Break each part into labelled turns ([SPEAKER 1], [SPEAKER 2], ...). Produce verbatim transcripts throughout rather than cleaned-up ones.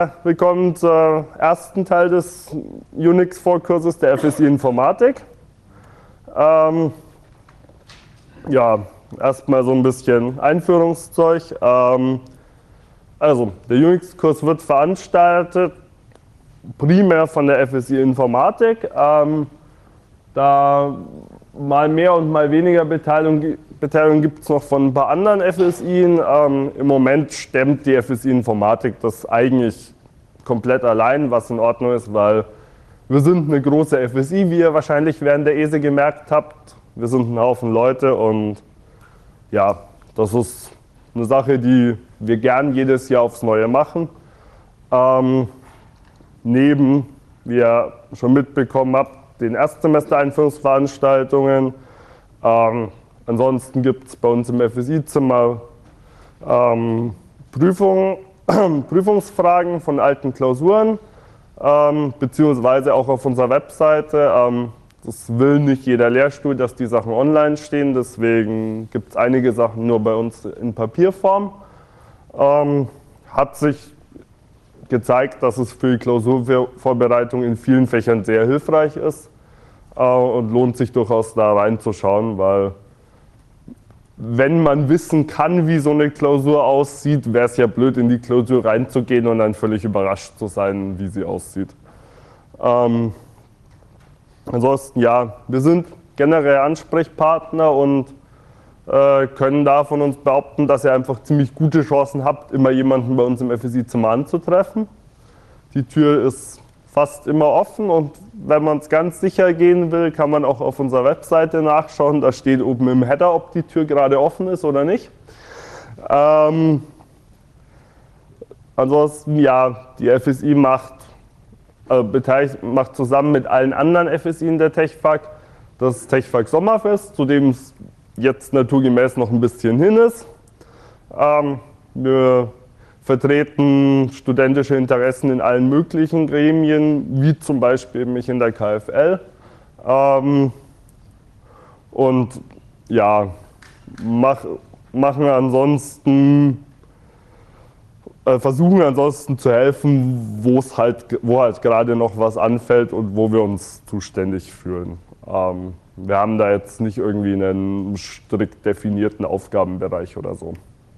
[SPEAKER 1] Willkommen zum ersten Teil des Unix-Vorkurses der F S I Informatik. Ähm, ja, erstmal so ein bisschen Einführungszeug. Ähm, also, der Unix-Kurs wird veranstaltet primär von der F S I Informatik. Ähm, da mal mehr und mal weniger Beteiligung, Beteiligung gibt es noch von ein paar anderen F S I. Ähm, Im Moment stemmt die F S I Informatik das eigentlich komplett allein, was in Ordnung ist, weil wir sind eine große F S I, wie ihr wahrscheinlich während der E S E gemerkt habt. Wir sind ein Haufen Leute und ja, das ist eine Sache, die wir gern jedes Jahr aufs Neue machen. Ähm, neben, wie ihr schon mitbekommen habt, den Erstsemester-Einführungsveranstaltungen. Ähm, ansonsten gibt es bei uns im F S I-Zimmer ähm, Prüfungen, Prüfungsfragen von alten Klausuren, ähm, beziehungsweise auch auf unserer Webseite. Ähm, das will nicht jeder Lehrstuhl, dass die Sachen online stehen, deswegen gibt es einige Sachen nur bei uns in Papierform. Ähm, hat sich gezeigt, dass es für die Klausurvorbereitung in vielen Fächern sehr hilfreich ist äh, und lohnt sich durchaus da reinzuschauen, weil wenn man wissen kann, wie so eine Klausur aussieht, wäre es ja blöd, in die Klausur reinzugehen und dann völlig überrascht zu sein, wie sie aussieht. Ähm, ansonsten, ja, wir sind generell Ansprechpartner und äh, können da von uns behaupten, dass ihr einfach ziemlich gute Chancen habt, immer jemanden bei uns im F S I-Zimmer anzutreffen. Die Tür ist fast immer offen und wenn man es ganz sicher gehen will, kann man auch auf unserer Webseite nachschauen. Da steht oben im Header, ob die Tür gerade offen ist oder nicht. Ähm, ansonsten, ja, die F S I macht, äh, beteiligt, macht zusammen mit allen anderen F S I in der TechFAK das TechFAK Sommerfest, zu dem es jetzt naturgemäß noch ein bisschen hin ist. Ähm, wir vertreten studentische Interessen in allen möglichen Gremien, wie zum Beispiel mich in der K F L. Ähm, und ja, mach, machen ansonsten, äh, versuchen ansonsten zu helfen, wo es halt, wo halt gerade noch was anfällt und wo wir uns zuständig fühlen. Ähm, wir haben da jetzt nicht irgendwie einen strikt definierten Aufgabenbereich oder so.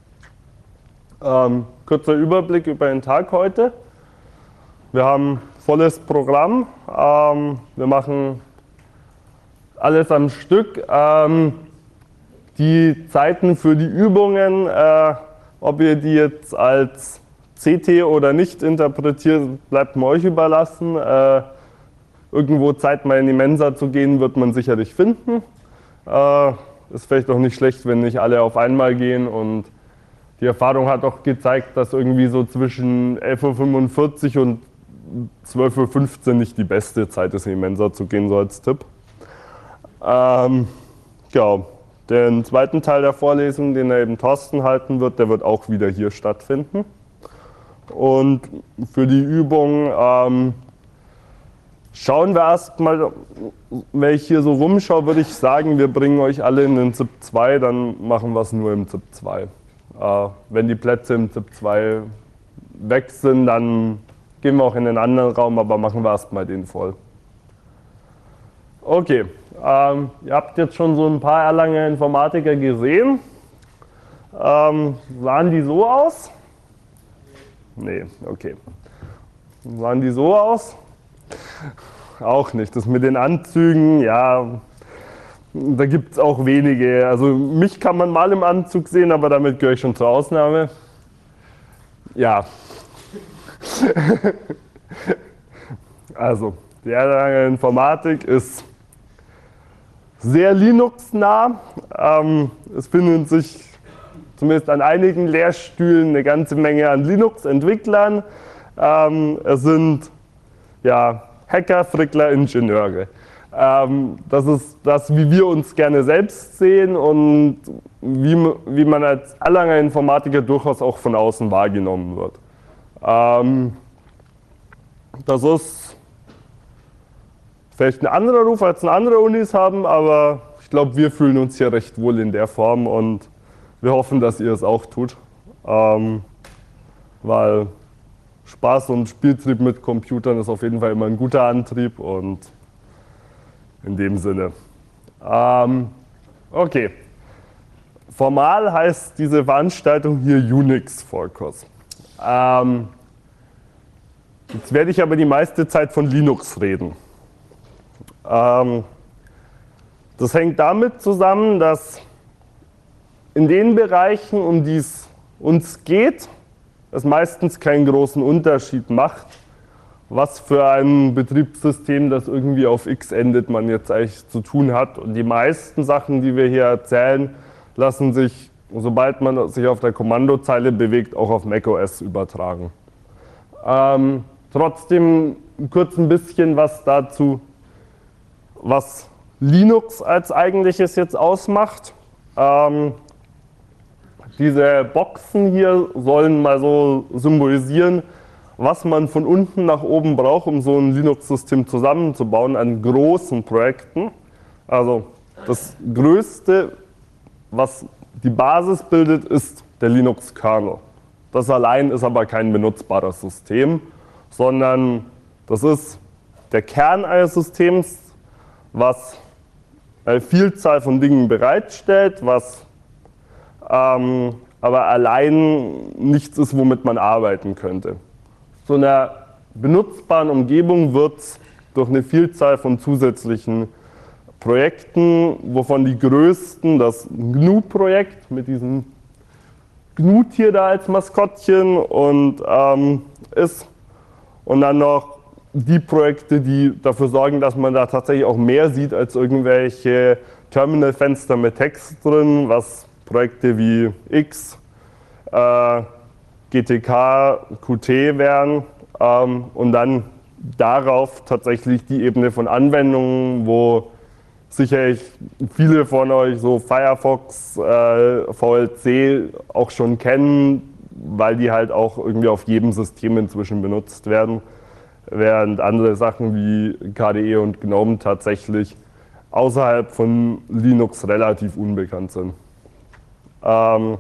[SPEAKER 1] Ähm, kurzer Überblick über den Tag heute. Wir haben volles Programm. Ähm, wir machen alles am Stück. Ähm, die Zeiten für die Übungen, äh, ob ihr die jetzt als C T oder nicht interpretiert, bleibt mir euch überlassen. Äh, irgendwo Zeit mal in die Mensa zu gehen, wird man sicherlich finden. Äh, ist vielleicht auch nicht schlecht, wenn nicht alle auf einmal gehen, und die Erfahrung hat auch gezeigt, dass irgendwie so zwischen elf Uhr fünfundvierzig und zwölf Uhr fünfzehn nicht die beste Zeit ist, in die Mensa zu gehen, so als Tipp. Ähm, genau. Den zweiten Teil der Vorlesung, den er eben Thorsten halten wird, der wird auch wieder hier stattfinden. Und für die Übung ähm, schauen wir erstmal, wenn ich hier so rumschaue, würde ich sagen, wir bringen euch alle in den Z I P zwei, dann machen wir es nur im Z I P zwei. Äh, wenn die Plätze im Z I P zwei weg sind, dann gehen wir auch in den anderen Raum, aber machen wir erstmal den voll. Okay, ähm, ihr habt jetzt schon so ein paar Erlanger Informatiker gesehen. Ähm, sahen die so aus? Nee, okay. Sahen die so aus? Auch nicht. Das mit den Anzügen, ja, da gibt es auch wenige. Also mich kann man mal im Anzug sehen, aber damit gehöre ich schon zur Ausnahme. Ja. Also, die Erlanger Informatik ist sehr Linux-nah. Ähm, es finden sich zumindest an einigen Lehrstühlen eine ganze Menge an Linux-Entwicklern. Ähm, es sind ja, Hacker, Frickler, Ingenieure. Ähm, das ist das, wie wir uns gerne selbst sehen und wie, wie man als Erlanger Informatiker durchaus auch von außen wahrgenommen wird. Ähm, das ist vielleicht ein anderer Ruf, als andere Unis haben, aber ich glaube, wir fühlen uns hier recht wohl in der Form und wir hoffen, dass ihr es auch tut. Ähm, weil Spaß und Spieltrieb mit Computern ist auf jeden Fall immer ein guter Antrieb und in dem Sinne. Ähm, okay. Formal heißt diese Veranstaltung hier Unix-Vorkurs. Ähm, jetzt werde ich aber die meiste Zeit von Linux reden. Ähm, das hängt damit zusammen, dass in den Bereichen, um die es uns geht, es meistens keinen großen Unterschied macht, was für ein Betriebssystem, das irgendwie auf X endet, man jetzt eigentlich zu tun hat. Und die meisten Sachen, die wir hier erzählen, lassen sich, sobald man sich auf der Kommandozeile bewegt, auch auf macOS übertragen. Ähm, trotzdem kurz ein bisschen was dazu, was Linux als eigentliches jetzt ausmacht. Ähm, diese Boxen hier sollen mal so symbolisieren, was man von unten nach oben braucht, um so ein Linux-System zusammenzubauen an großen Projekten. Also das Größte, was die Basis bildet, ist der Linux-Kernel. Das allein ist aber kein benutzbares System, sondern das ist der Kern eines Systems, was eine Vielzahl von Dingen bereitstellt, was ähm, aber allein nichts ist, womit man arbeiten könnte. So einer benutzbaren Umgebung wird es durch eine Vielzahl von zusätzlichen Projekten, wovon die größten das G N U-Projekt mit diesem Gnut-Tier da als Maskottchen und ähm, ist. Und dann noch die Projekte, die dafür sorgen, dass man da tatsächlich auch mehr sieht als irgendwelche Terminalfenster mit Text drin, was Projekte wie X, äh, G T K, Qt wären. Ähm, und dann darauf tatsächlich die Ebene von Anwendungen, wo sicherlich viele von euch so Firefox, äh, V L C auch schon kennen, weil die halt auch irgendwie auf jedem System inzwischen benutzt werden, während andere Sachen wie K D E und GNOME tatsächlich außerhalb von Linux relativ unbekannt sind. Ähm,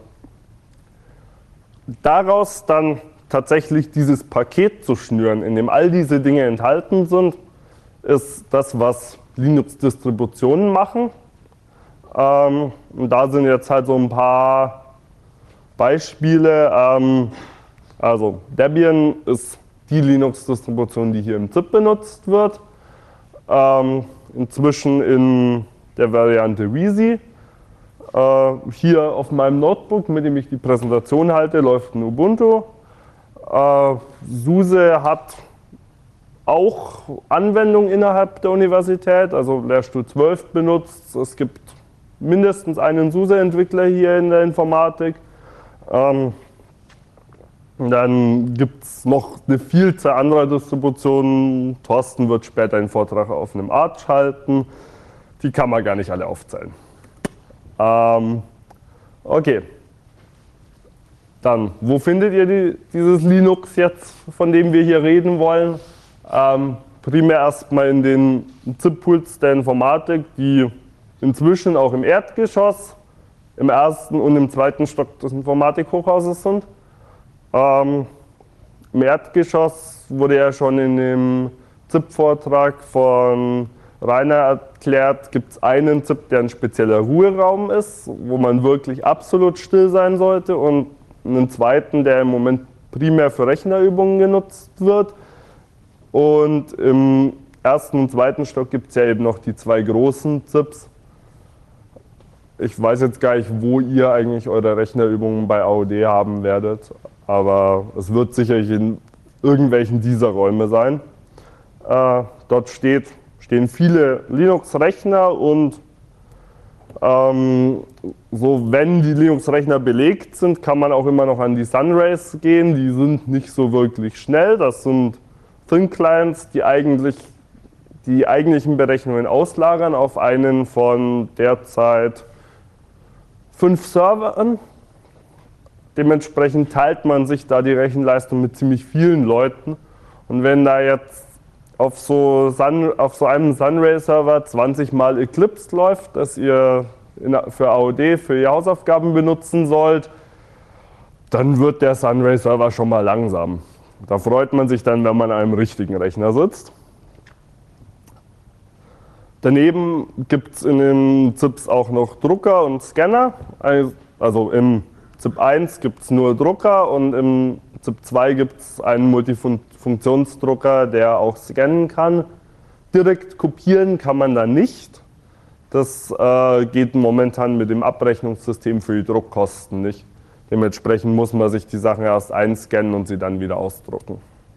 [SPEAKER 1] daraus dann tatsächlich dieses Paket zu schnüren, in dem all diese Dinge enthalten sind, ist das, was Linux-Distributionen machen. Ähm, und da sind jetzt halt so ein paar Beispiele. Ähm, also Debian ist die Linux-Distribution, die hier im Z I P benutzt wird. Ähm, inzwischen in der Variante Wheezy. Äh, hier auf meinem Notebook, mit dem ich die Präsentation halte, läuft ein Ubuntu. Äh, SUSE hat auch Anwendungen innerhalb der Universität, also Lehrstuhl zwölf benutzt. Es gibt mindestens einen SUSE-Entwickler hier in der Informatik. Ähm, dann gibt es noch eine Vielzahl anderer Distributionen. Thorsten wird später einen Vortrag auf einem Arch halten. Die kann man gar nicht alle aufzählen. Ähm, okay. Dann, wo findet ihr die, dieses Linux jetzt, von dem wir hier reden wollen? Ähm, primär erstmal in den Z I P-Pools der Informatik, die inzwischen auch im Erdgeschoss, im ersten und im zweiten Stock des Informatikhochhauses sind. Ähm, Im Erdgeschoss wurde ja schon in dem Z I P-Vortrag von Rainer erklärt, gibt es einen Z I P, der ein spezieller Ruheraum ist, wo man wirklich absolut still sein sollte, und einen zweiten, der im Moment primär für Rechnerübungen genutzt wird. Und im ersten und zweiten Stock gibt es ja eben noch die zwei großen Z I Ps. Ich weiß jetzt gar nicht, wo ihr eigentlich eure Rechnerübungen bei A O D haben werdet, aber es wird sicherlich in irgendwelchen dieser Räume sein. Äh, dort steht, stehen viele Linux-Rechner und ähm, so, wenn die Linux-Rechner belegt sind, kann man auch immer noch an die Sunrays gehen. Die sind nicht so wirklich schnell. Das sind Thin-Clients, die eigentlich die eigentlichen Berechnungen auslagern auf einen von derzeit fünf Servern. Dementsprechend teilt man sich da die Rechenleistung mit ziemlich vielen Leuten. Und wenn da jetzt auf so, Sun, auf so einem Sunray-Server zwanzig Mal Eclipse läuft, das ihr in, für A O D, für die Hausaufgaben benutzen sollt, dann wird der Sunray-Server schon mal langsam. Da freut man sich dann, wenn man an einem richtigen Rechner sitzt. Daneben gibt es in den ZIPs auch noch Drucker und Scanner. Also im ZIP eins gibt es nur Drucker und im ZIP zwei gibt es einen Multifunktionsdrucker, der auch scannen kann. Direkt kopieren kann man da nicht. Das äh, geht momentan mit dem Abrechnungssystem für die Druckkosten nicht. Dementsprechend muss man sich die Sachen erst einscannen und sie dann wieder ausdrucken.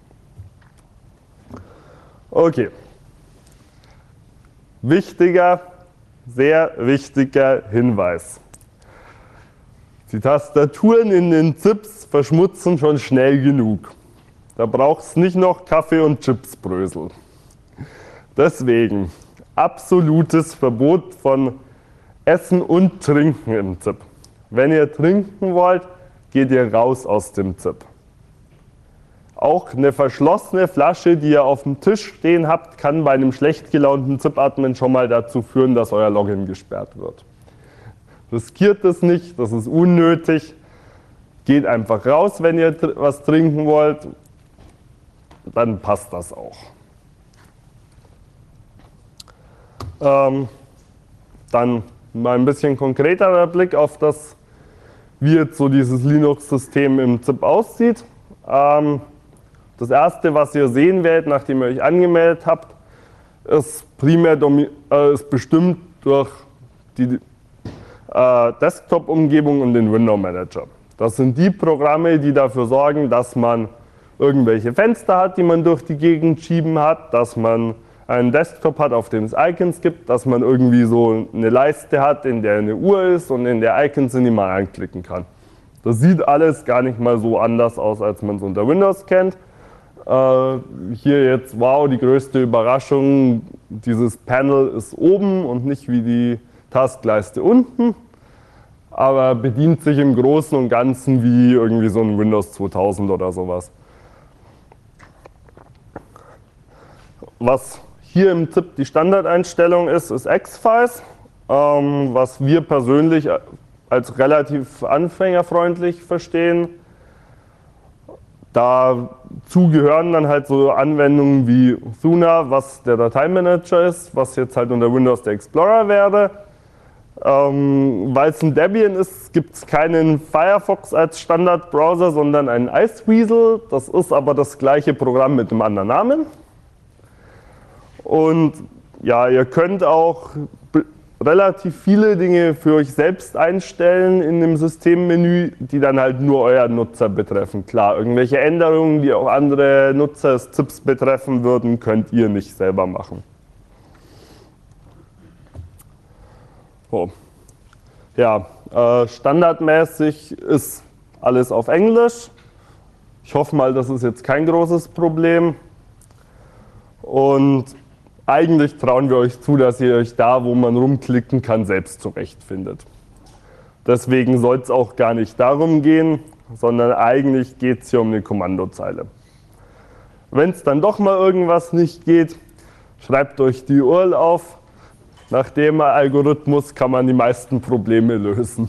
[SPEAKER 1] Okay. Wichtiger, sehr wichtiger Hinweis. Die Tastaturen in den ZIPs verschmutzen schon schnell genug. Da braucht es nicht noch Kaffee und Chipsbrösel. Deswegen absolutes Verbot von Essen und Trinken im ZIP. Wenn ihr trinken wollt, geht ihr raus aus dem ZIP. Auch eine verschlossene Flasche, die ihr auf dem Tisch stehen habt, kann bei einem schlecht gelaunten ZIP-Admin schon mal dazu führen, dass euer Login gesperrt wird. Riskiert es nicht, das ist unnötig. Geht einfach raus, wenn ihr was trinken wollt, dann passt das auch. Ähm, dann mal ein bisschen konkreterer Blick auf das, wie jetzt so dieses Linux-System im ZIP aussieht. Ähm, das erste, was ihr sehen werdet, nachdem ihr euch angemeldet habt, ist primär äh, ist bestimmt durch die äh, Desktop-Umgebung und den Window-Manager. Das sind die Programme, die dafür sorgen, dass man irgendwelche Fenster hat, die man durch die Gegend schieben hat, dass man einen Desktop hat, auf dem es Icons gibt, dass man irgendwie so eine Leiste hat, in der eine Uhr ist und in der Icons sind, die man anklicken kann. Das sieht alles gar nicht mal so anders aus, als man es unter Windows kennt. Äh, hier jetzt, wow, die größte Überraschung, dieses Panel ist oben und nicht wie die Taskleiste unten, aber bedient sich im Großen und Ganzen wie irgendwie so ein Windows zweitausend oder sowas. Was hier im ZIP die Standardeinstellung ist, ist X-Files, ähm, was wir persönlich als relativ anfängerfreundlich verstehen. Dazu gehören dann halt so Anwendungen wie Thuna, was der Dateimanager ist, was jetzt halt unter Windows der Explorer wäre. Ähm, weil es ein Debian ist, gibt es keinen Firefox als Standardbrowser, sondern einen Iceweasel. Das ist aber das gleiche Programm mit einem anderen Namen. Und ja, ihr könnt auch relativ viele Dinge für euch selbst einstellen in dem Systemmenü, die dann halt nur euer Nutzer betreffen. Klar, irgendwelche Änderungen, die auch andere Nutzer des ZIPs betreffen würden, könnt ihr nicht selber machen. So. Ja, äh, standardmäßig ist alles auf Englisch. Ich hoffe mal, das ist jetzt kein großes Problem. Und eigentlich trauen wir euch zu, dass ihr euch da, wo man rumklicken kann, selbst zurechtfindet. Deswegen soll es auch gar nicht darum gehen, sondern eigentlich geht es hier um eine Kommandozeile. Wenn es dann doch mal irgendwas nicht geht, schreibt euch die U R L auf. Nach dem Algorithmus kann man die meisten Probleme lösen.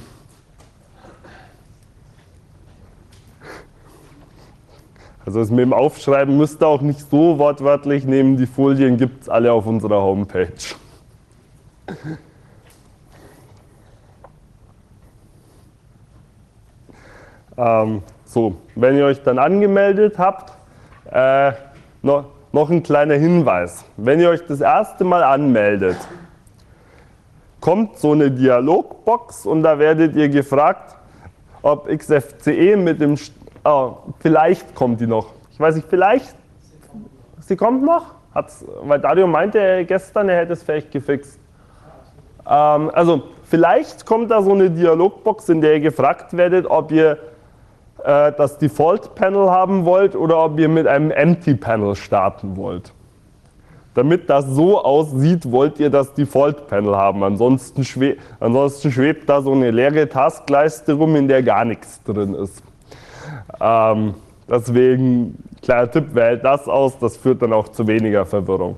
[SPEAKER 1] Also das mit dem Aufschreiben müsst ihr auch nicht so wortwörtlich nehmen, die Folien gibt es alle auf unserer Homepage. ähm, so, wenn ihr euch dann angemeldet habt, äh, noch, noch ein kleiner Hinweis. Wenn ihr euch das erste Mal anmeldet, kommt so eine Dialogbox und da werdet ihr gefragt, ob X F C E mit dem Oh, vielleicht kommt die noch. Ich weiß nicht, vielleicht. Sie kommt noch? Hat's, weil Dario meinte gestern, er hätte es vielleicht gefixt. Ähm, also, vielleicht kommt da so eine Dialogbox, in der ihr gefragt werdet, ob ihr äh, das Default-Panel haben wollt oder ob ihr mit einem Empty-Panel starten wollt. Damit das so aussieht, wollt ihr das Default-Panel haben. Ansonsten, schwe ansonsten schwebt da so eine leere Taskleiste rum, in der gar nichts drin ist. Ähm, deswegen, kleiner Tipp, wählt das aus, das führt dann auch zu weniger Verwirrung.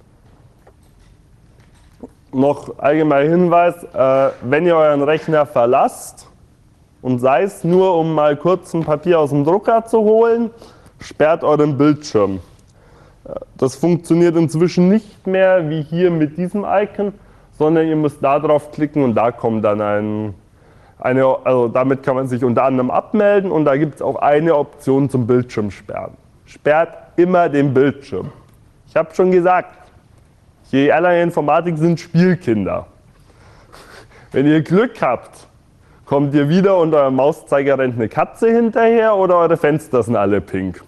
[SPEAKER 1] Noch allgemein Hinweis, äh, wenn ihr euren Rechner verlasst und sei es nur, um mal kurz ein Papier aus dem Drucker zu holen, sperrt euren Bildschirm. Das funktioniert inzwischen nicht mehr wie hier mit diesem Icon, sondern ihr müsst da drauf klicken und da kommt dann ein, eine, also damit kann man sich unter anderem abmelden und da gibt es auch eine Option zum Bildschirm sperren. Sperrt immer den Bildschirm. Ich habe schon gesagt, die Erlanger Informatik sind Spielkinder. Wenn ihr Glück habt, kommt ihr wieder und euer Mauszeiger rennt eine Katze hinterher oder eure Fenster sind alle pink.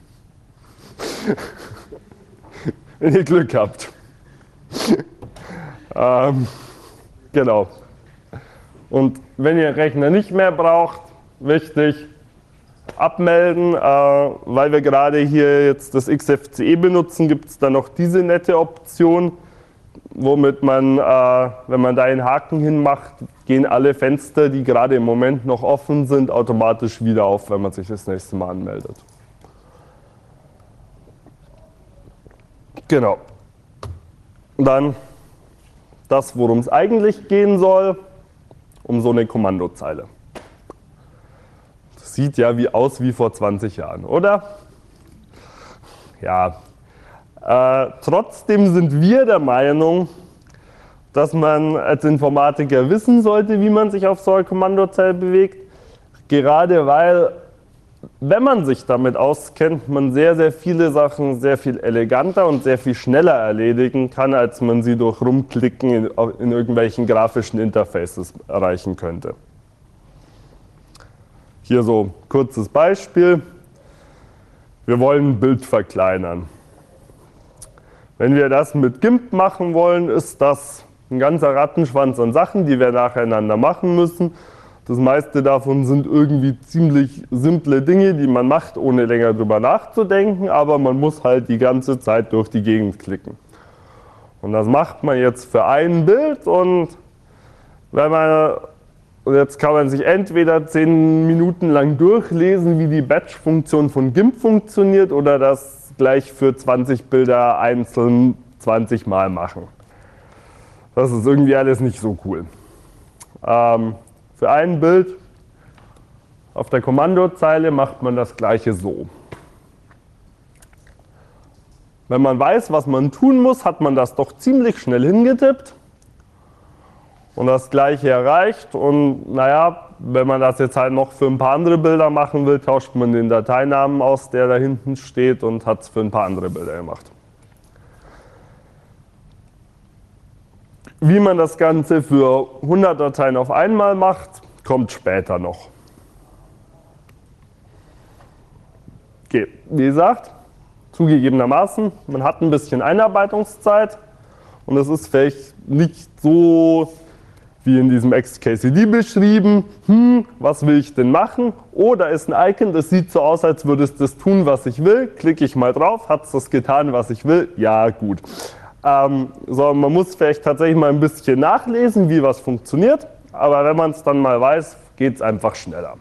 [SPEAKER 1] Wenn ihr Glück habt. ähm, genau. Und wenn ihr Rechner nicht mehr braucht, wichtig, abmelden, äh, weil wir gerade hier jetzt das X F C E benutzen, gibt es dann noch diese nette Option, womit man, äh, wenn man da einen Haken hinmacht, gehen alle Fenster, die gerade im Moment noch offen sind, automatisch wieder auf, wenn man sich das nächste Mal anmeldet. Genau. Dann das, worum es eigentlich gehen soll, um so eine Kommandozeile. Das sieht ja wie aus wie vor zwanzig Jahren, oder? Ja. Äh, trotzdem sind wir der Meinung, dass man als Informatiker wissen sollte, wie man sich auf so einer Kommandozeile bewegt. Gerade weil, wenn man sich damit auskennt, man sehr, sehr viele Sachen sehr viel eleganter und sehr viel schneller erledigen kann, als man sie durch Rumklicken in, in irgendwelchen grafischen Interfaces erreichen könnte. Hier so ein kurzes Beispiel. Wir wollen ein Bild verkleinern. Wenn wir das mit GIMP machen wollen, ist das ein ganzer Rattenschwanz an Sachen, die wir nacheinander machen müssen. Das meiste davon sind irgendwie ziemlich simple Dinge, die man macht, ohne länger drüber nachzudenken, aber man muss halt die ganze Zeit durch die Gegend klicken. Und das macht man jetzt für ein Bild und wenn man, jetzt kann man sich entweder zehn Minuten lang durchlesen, wie die Batch-Funktion von GIMP funktioniert oder das gleich für zwanzig Bilder einzeln zwanzig Mal machen. Das ist irgendwie alles nicht so cool. Ähm, Für ein Bild auf der Kommandozeile macht man das gleiche so. Wenn man weiß, was man tun muss, hat man das doch ziemlich schnell hingetippt und das gleiche erreicht. Und naja, wenn man das jetzt halt noch für ein paar andere Bilder machen will, tauscht man den Dateinamen aus, der da hinten steht und hat es für ein paar andere Bilder gemacht. Wie man das Ganze für hundert Dateien auf einmal macht, kommt später noch. Okay, wie gesagt, zugegebenermaßen, man hat ein bisschen Einarbeitungszeit und es ist vielleicht nicht so wie in diesem X K C D beschrieben, hm, was will ich denn machen? Oh, da ist ein Icon, das sieht so aus, als würde es das tun, was ich will. Klicke ich mal drauf, hat es das getan, was ich will? Ja, gut. Ähm, so, man muss vielleicht tatsächlich mal ein bisschen nachlesen, wie was funktioniert, aber wenn man es dann mal weiß, geht es einfach schneller.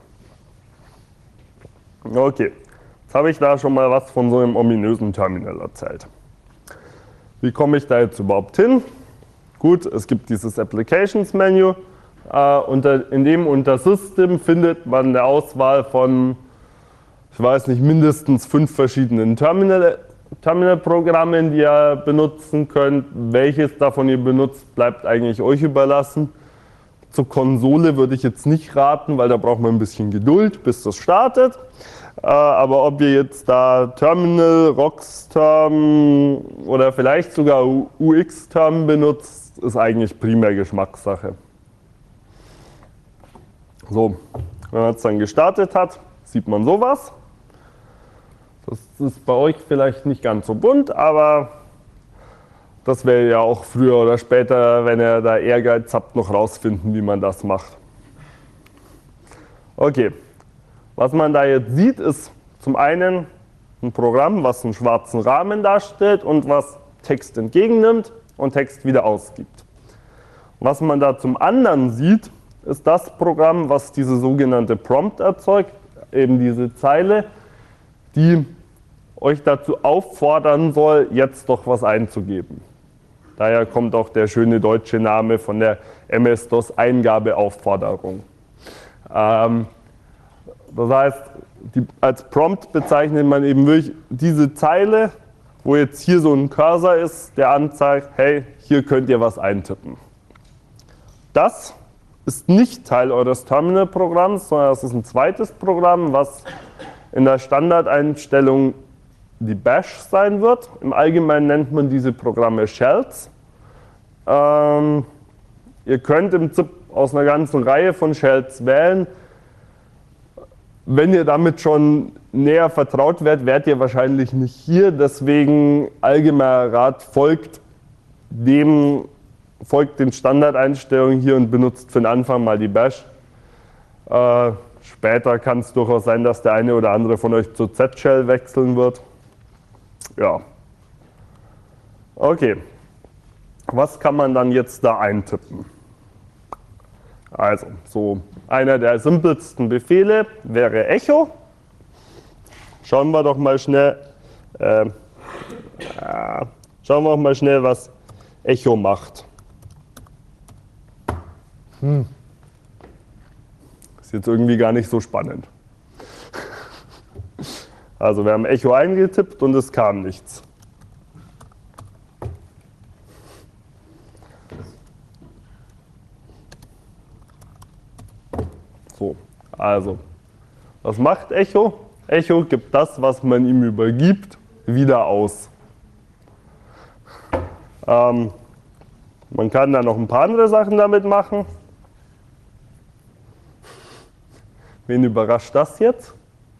[SPEAKER 1] Okay, jetzt habe ich da schon mal was von so einem ominösen Terminal erzählt. Wie komme ich da jetzt überhaupt hin? Gut, es gibt dieses Applications-Menü, äh, unter, in dem unter System findet man eine Auswahl von, ich weiß nicht, mindestens fünf verschiedenen Terminal Terminal-Programmen, die ihr benutzen könnt. Welches davon ihr benutzt, bleibt eigentlich euch überlassen. Zur Konsole würde ich jetzt nicht raten, weil da braucht man ein bisschen Geduld, bis das startet. Aber ob ihr jetzt da Terminal, Roxterm oder vielleicht sogar U X-Term benutzt, ist eigentlich primär Geschmackssache. So, wenn man es dann gestartet hat, sieht man sowas. Das ist bei euch vielleicht nicht ganz so bunt, aber das werdet ihr ja auch früher oder später, wenn ihr da Ehrgeiz habt, noch rausfinden, wie man das macht. Okay, was man da jetzt sieht, ist zum einen ein Programm, was einen schwarzen Rahmen darstellt und was Text entgegennimmt und Text wieder ausgibt. Was man da zum anderen sieht, ist das Programm, was diese sogenannte Prompt erzeugt, eben diese Zeile, die euch dazu auffordern soll, jetzt doch was einzugeben. Daher kommt auch der schöne deutsche Name von der M S-DOS Eingabeaufforderung. Ähm, das heißt, die, als Prompt bezeichnet man eben wirklich diese Zeile, wo jetzt hier so ein Cursor ist, der anzeigt, hey, hier könnt ihr was eintippen. Das ist nicht Teil eures Terminal-Programms, sondern das ist ein zweites Programm, was in der Standardeinstellung die Bash sein wird. Im Allgemeinen nennt man diese Programme Shells. Ähm, ihr könnt im Prinzip aus einer ganzen Reihe von Shells wählen. Wenn ihr damit schon näher vertraut werdet, werdet ihr wahrscheinlich nicht hier. Deswegen allgemeiner Rat, folgt dem, folgt den Standardeinstellungen hier und benutzt für den Anfang mal die Bash. Äh, später kann es durchaus sein, dass der eine oder andere von euch zur Z-Shell wechseln wird. Ja. Okay. Was kann man dann jetzt da eintippen? Also, so einer der simpelsten Befehle wäre Echo. Schauen wir doch mal schnell, äh, äh, schauen wir doch mal schnell, was Echo macht. Hm. Ist jetzt irgendwie gar nicht so spannend. Also wir haben Echo eingetippt und es kam nichts. So, also, was macht Echo? Echo gibt das, was man ihm übergibt, wieder aus. Ähm, man kann da noch ein paar andere Sachen damit machen. Wen überrascht das jetzt?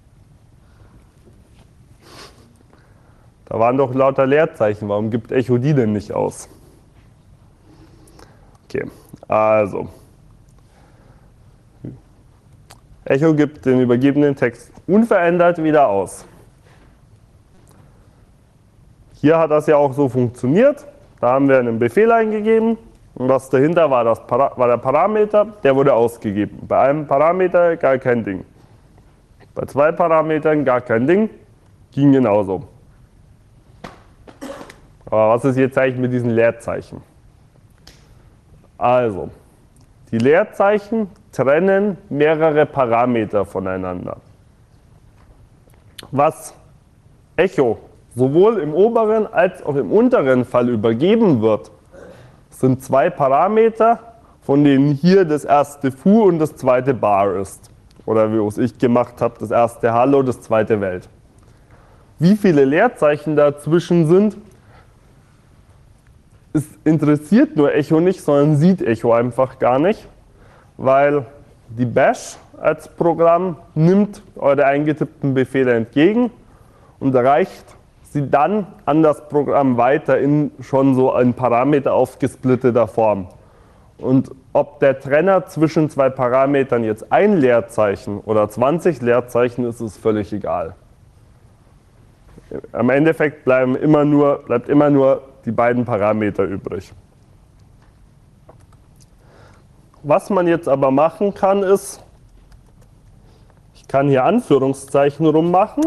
[SPEAKER 1] Da waren doch lauter Leerzeichen. Warum gibt Echo die denn nicht aus? Okay, also. Echo gibt den übergebenen Text unverändert wieder aus. Hier hat das ja auch so funktioniert. Da haben wir einen Befehl eingegeben und was dahinter war, das Para- war der Parameter, der wurde ausgegeben. Bei einem Parameter gar kein Ding. Bei zwei Parametern gar kein Ding, ging genauso. Aber was ist jetzt eigentlich mit diesen Leerzeichen? Also, die Leerzeichen trennen mehrere Parameter voneinander. Was Echo sowohl im oberen als auch im unteren Fall übergeben wird, sind zwei Parameter, von denen hier das erste Foo und das zweite Bar ist. Oder wie es ich gemacht habe, das erste Hallo, das zweite Welt. Wie viele Leerzeichen dazwischen sind, es interessiert nur Echo nicht, sondern sieht Echo einfach gar nicht, weil die Bash als Programm nimmt eure eingetippten Befehle entgegen und reicht sie dann an das Programm weiter in schon so ein Parameter aufgesplitteter Form. Und ob der Trenner zwischen zwei Parametern jetzt ein Leerzeichen oder zwanzig Leerzeichen ist, ist völlig egal. Am Endeffekt bleiben immer nur, bleibt immer nur die beiden Parameter übrig. Was man jetzt aber machen kann, ist, ich kann hier Anführungszeichen rummachen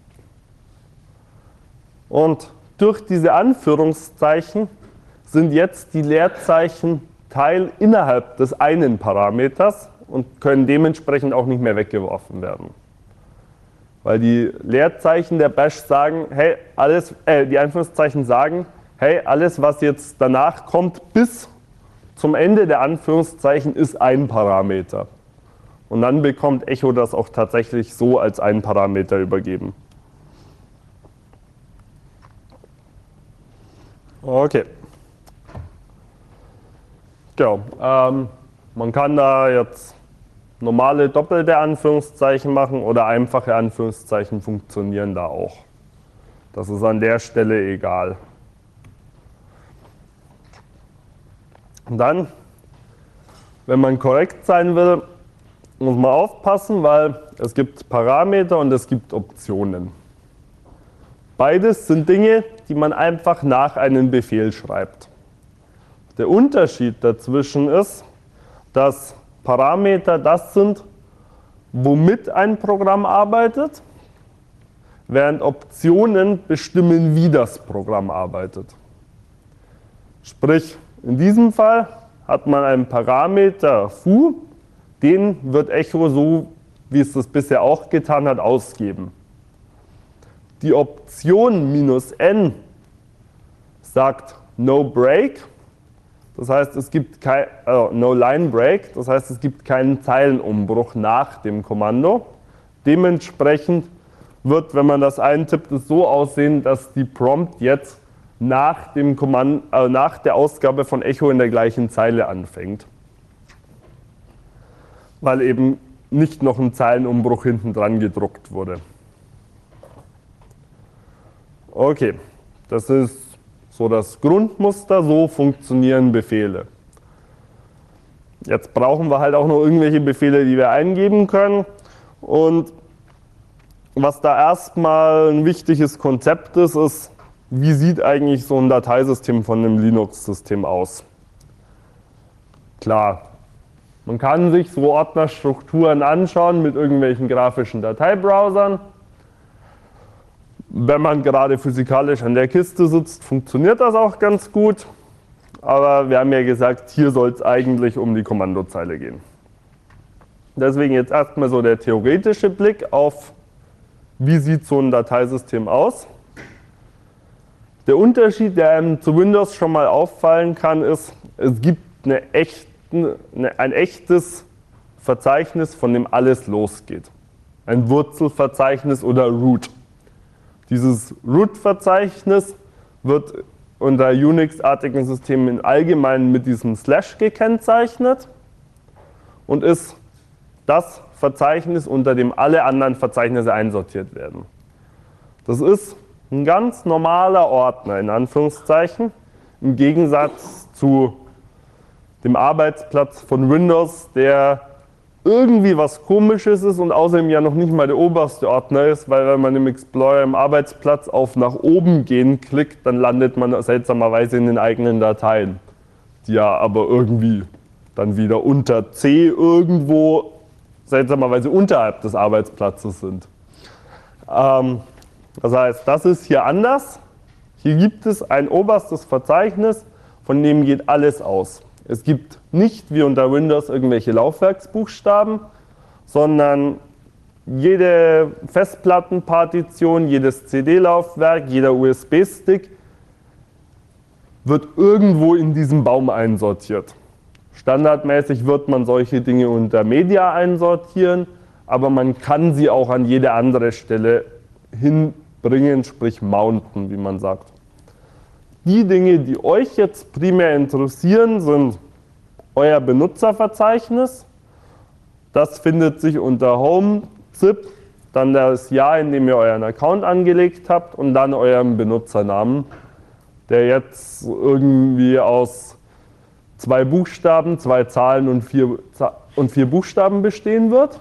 [SPEAKER 1] und durch diese Anführungszeichen sind jetzt die Leerzeichen Teil innerhalb des einen Parameters und können dementsprechend auch nicht mehr weggeworfen werden. Weil die Leerzeichen der Bash sagen, hey, alles, äh, die Anführungszeichen sagen, hey, alles, was jetzt danach kommt, bis zum Ende der Anführungszeichen, ist ein Parameter. Und dann bekommt Echo das auch tatsächlich so als einen Parameter übergeben. Okay. Genau. Ähm, man kann da jetzt normale doppelte Anführungszeichen machen oder einfache Anführungszeichen funktionieren da auch. Das ist an der Stelle egal. Und dann, wenn man korrekt sein will, muss man aufpassen, weil es gibt Parameter und es gibt Optionen. Beides sind Dinge, die man einfach nach einem Befehl schreibt. Der Unterschied dazwischen ist, dass Parameter das sind, womit ein Programm arbeitet, während Optionen bestimmen, wie das Programm arbeitet. Sprich, in diesem Fall hat man einen Parameter Foo, den wird Echo so wie es das bisher auch getan hat, ausgeben. Die Option minus n sagt no break, das heißt, es gibt kein, äh, no line break, das heißt, es gibt keinen Zeilenumbruch nach dem Kommando. Dementsprechend wird, wenn man das eintippt, es so aussehen, dass die Prompt jetzt nach, dem Kommando, äh, nach der Ausgabe von Echo in der gleichen Zeile anfängt. Weil eben nicht noch ein Zeilenumbruch hinten dran gedruckt wurde. Okay, das ist so das Grundmuster, so funktionieren Befehle. Jetzt brauchen wir halt auch noch irgendwelche Befehle, die wir eingeben können. Und was da erstmal ein wichtiges Konzept ist, ist, wie sieht eigentlich so ein Dateisystem von einem Linux-System aus? Klar, man kann sich so Ordnerstrukturen anschauen mit irgendwelchen grafischen Dateibrowsern. Wenn man gerade physikalisch an der Kiste sitzt, funktioniert das auch ganz gut. Aber wir haben ja gesagt, hier soll es eigentlich um die Kommandozeile gehen. Deswegen jetzt erstmal so der theoretische Blick auf, wie sieht so ein Dateisystem aus. Der Unterschied, der einem zu Windows schon mal auffallen kann, ist, es gibt eine echten, eine, ein echtes Verzeichnis, von dem alles losgeht. Ein Wurzelverzeichnis oder Root. Dieses Root-Verzeichnis wird unter Unix-artigen Systemen im Allgemeinen mit diesem Slash gekennzeichnet und ist das Verzeichnis, unter dem alle anderen Verzeichnisse einsortiert werden. Das ist ein ganz normaler Ordner, in Anführungszeichen, im Gegensatz zu dem Arbeitsplatz von Windows, der irgendwie was Komisches ist und außerdem ja noch nicht mal der oberste Ordner ist, weil wenn man im Explorer im Arbeitsplatz auf nach oben gehen klickt, dann landet man seltsamerweise in den eigenen Dateien, die ja aber irgendwie dann wieder unter C irgendwo seltsamerweise unterhalb des Arbeitsplatzes sind. Ähm, das heißt, das ist hier anders. Hier gibt es ein oberstes Verzeichnis, von dem geht alles aus. Es gibt nicht wie unter Windows irgendwelche Laufwerksbuchstaben, sondern jede Festplattenpartition, jedes C D-Laufwerk, jeder U S B-Stick wird irgendwo in diesem Baum einsortiert. Standardmäßig wird man solche Dinge unter Media einsortieren, aber man kann sie auch an jede andere Stelle hinbringen, sprich mounten, wie man sagt. Die Dinge, die euch jetzt primär interessieren, sind euer Benutzerverzeichnis. Das findet sich unter Home, Zip, dann das Jahr, in dem ihr euren Account angelegt habt und dann euren Benutzernamen, der jetzt irgendwie aus zwei Buchstaben, zwei Zahlen und vier, und vier Buchstaben bestehen wird.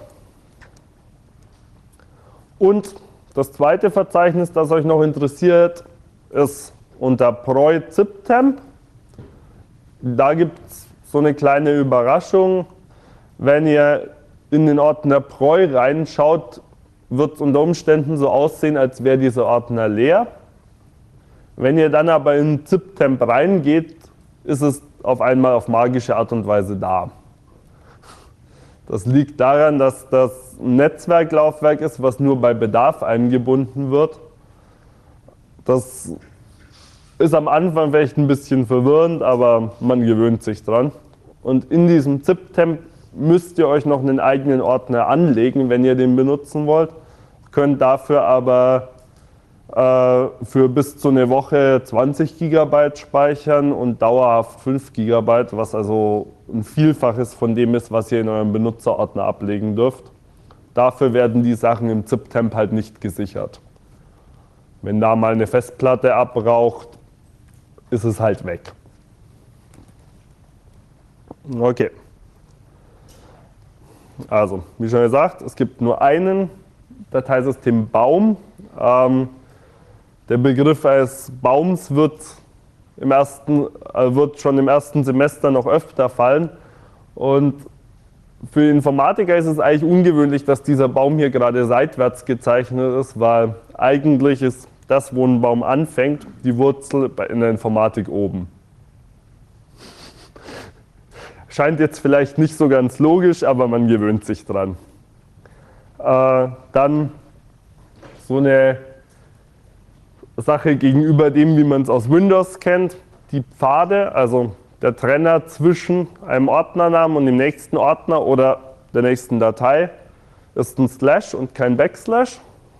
[SPEAKER 1] Und das zweite Verzeichnis, das euch noch interessiert, ist unter Proi Ziptemp. Da gibt es so eine kleine Überraschung. Wenn ihr in den Ordner Proi reinschaut, wird es unter Umständen so aussehen, als wäre dieser Ordner leer. Wenn ihr dann aber in Ziptemp reingeht, ist es auf einmal auf magische Art und Weise da. Das liegt daran, dass das ein Netzwerklaufwerk ist, was nur bei Bedarf eingebunden wird. Das ist am Anfang vielleicht ein bisschen verwirrend, aber man gewöhnt sich dran. Und in diesem Ziptemp müsst ihr euch noch einen eigenen Ordner anlegen, wenn ihr den benutzen wollt. Könnt dafür aber äh, für bis zu eine Woche zwanzig Gigabyte speichern und dauerhaft fünf Gigabyte, was also ein Vielfaches von dem ist, was ihr in eurem Benutzerordner ablegen dürft. Dafür werden die Sachen im Ziptemp halt nicht gesichert. Wenn da mal eine Festplatte abraucht, ist es halt weg. Okay. Also, wie schon gesagt, es gibt nur einen Dateisystembaum. Ähm, der Begriff eines Baums wird, im ersten, äh, wird schon im ersten Semester noch öfter fallen. Und für Informatiker ist es eigentlich ungewöhnlich, dass dieser Baum hier gerade seitwärts gezeichnet ist, weil eigentlich ist das, wo ein Baum anfängt, die Wurzel in der Informatik oben. Scheint jetzt vielleicht nicht so ganz logisch, aber man gewöhnt sich dran. Äh, dann so eine Sache gegenüber dem, wie man es aus Windows kennt, die Pfade, also der Trenner zwischen einem Ordnernamen und dem nächsten Ordner oder der nächsten Datei, ist ein Slash und kein Backslash.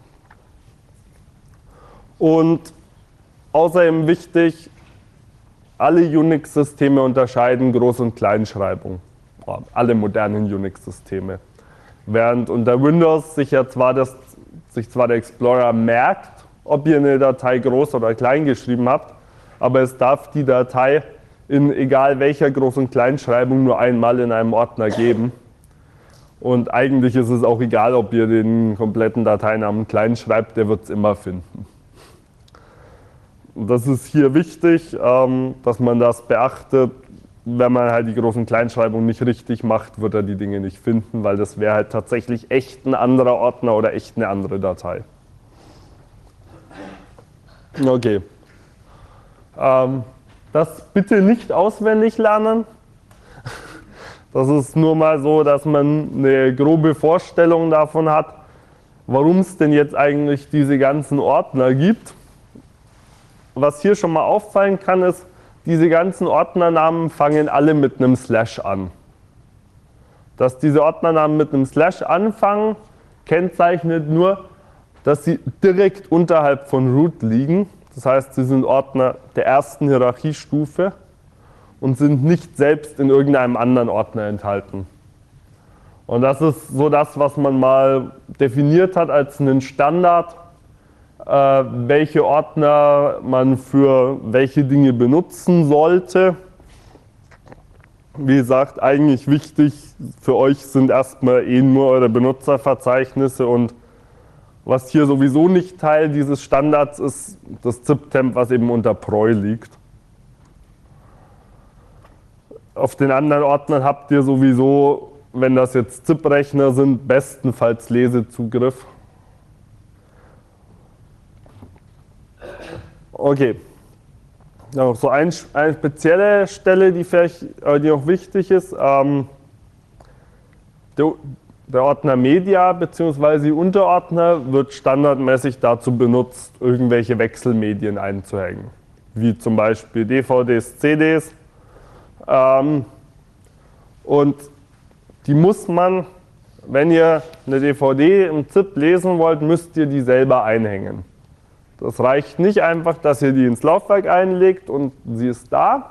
[SPEAKER 1] Und außerdem wichtig, alle Unix-Systeme unterscheiden Groß- und Kleinschreibung. Alle modernen Unix-Systeme. Während unter Windows sich ja zwar, das, sich zwar der Explorer merkt, ob ihr eine Datei groß oder klein geschrieben habt, aber es darf die Datei in egal welcher Groß- und Kleinschreibung nur einmal in einem Ordner geben. Und eigentlich ist es auch egal, ob ihr den kompletten Dateinamen klein schreibt, der wird es immer finden. Und das ist hier wichtig, dass man das beachtet. Wenn man halt die Groß- und Kleinschreibung nicht richtig macht, wird er die Dinge nicht finden, weil das wäre halt tatsächlich echt ein anderer Ordner oder echt eine andere Datei. Okay. Ähm, das bitte nicht auswendig lernen. Das ist nur mal so, dass man eine grobe Vorstellung davon hat, warum es denn jetzt eigentlich diese ganzen Ordner gibt. Was hier schon mal auffallen kann, ist, diese ganzen Ordnernamen fangen alle mit einem Slash an. Dass diese Ordnernamen mit einem Slash anfangen, kennzeichnet nur, dass sie direkt unterhalb von Root liegen. Das heißt, sie sind Ordner der ersten Hierarchiestufe und sind nicht selbst in irgendeinem anderen Ordner enthalten. Und das ist so das, was man mal definiert hat als einen Standard, äh, welche Ordner man für welche Dinge benutzen sollte. Wie gesagt, eigentlich wichtig für euch sind erstmal eh nur eure Benutzerverzeichnisse, und was hier sowieso nicht Teil dieses Standards ist, das zip-temp, was eben unter Preu liegt. Auf den anderen Ordnern habt ihr sowieso, wenn das jetzt zip-Rechner sind, bestenfalls Lesezugriff. Okay. Noch so ein, eine spezielle Stelle, die vielleicht die noch wichtig ist. Ähm, der, der Ordner Media bzw. die Unterordner wird standardmäßig dazu benutzt, irgendwelche Wechselmedien einzuhängen. Wie zum Beispiel D V Ds, C Ds. Ähm, und die muss man, wenn ihr eine D V D im ZIP lesen wollt, müsst ihr die selber einhängen. Das reicht nicht einfach, dass ihr die ins Laufwerk einlegt und sie ist da,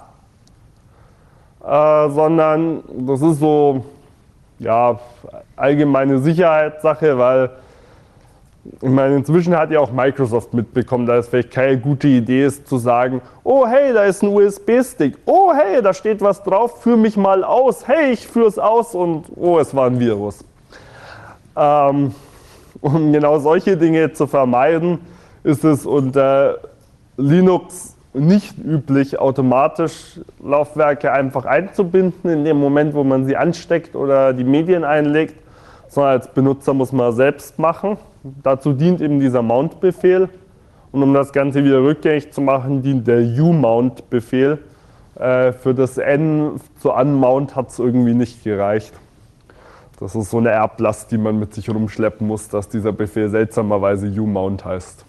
[SPEAKER 1] äh, sondern das ist so, ja, allgemeine Sicherheitssache, weil ich meine, inzwischen hat ja auch Microsoft mitbekommen, dass es vielleicht keine gute Idee ist zu sagen, oh hey, da ist ein U S B-Stick, oh hey, da steht was drauf, führ mich mal aus, hey, ich führe es aus und oh, es war ein Virus. Ähm, um genau solche Dinge zu vermeiden, ist es unter Linux nicht üblich, automatisch Laufwerke einfach einzubinden in dem Moment, wo man sie ansteckt oder die Medien einlegt, sondern als Benutzer muss man selbst machen. Dazu dient eben dieser Mount-Befehl, und um das Ganze wieder rückgängig zu machen, dient der U-Mount-Befehl. Äh, für das N zu Unmount hat es irgendwie nicht gereicht. Das ist so eine Erblast, die man mit sich rumschleppen muss, dass dieser Befehl seltsamerweise U-Mount heißt.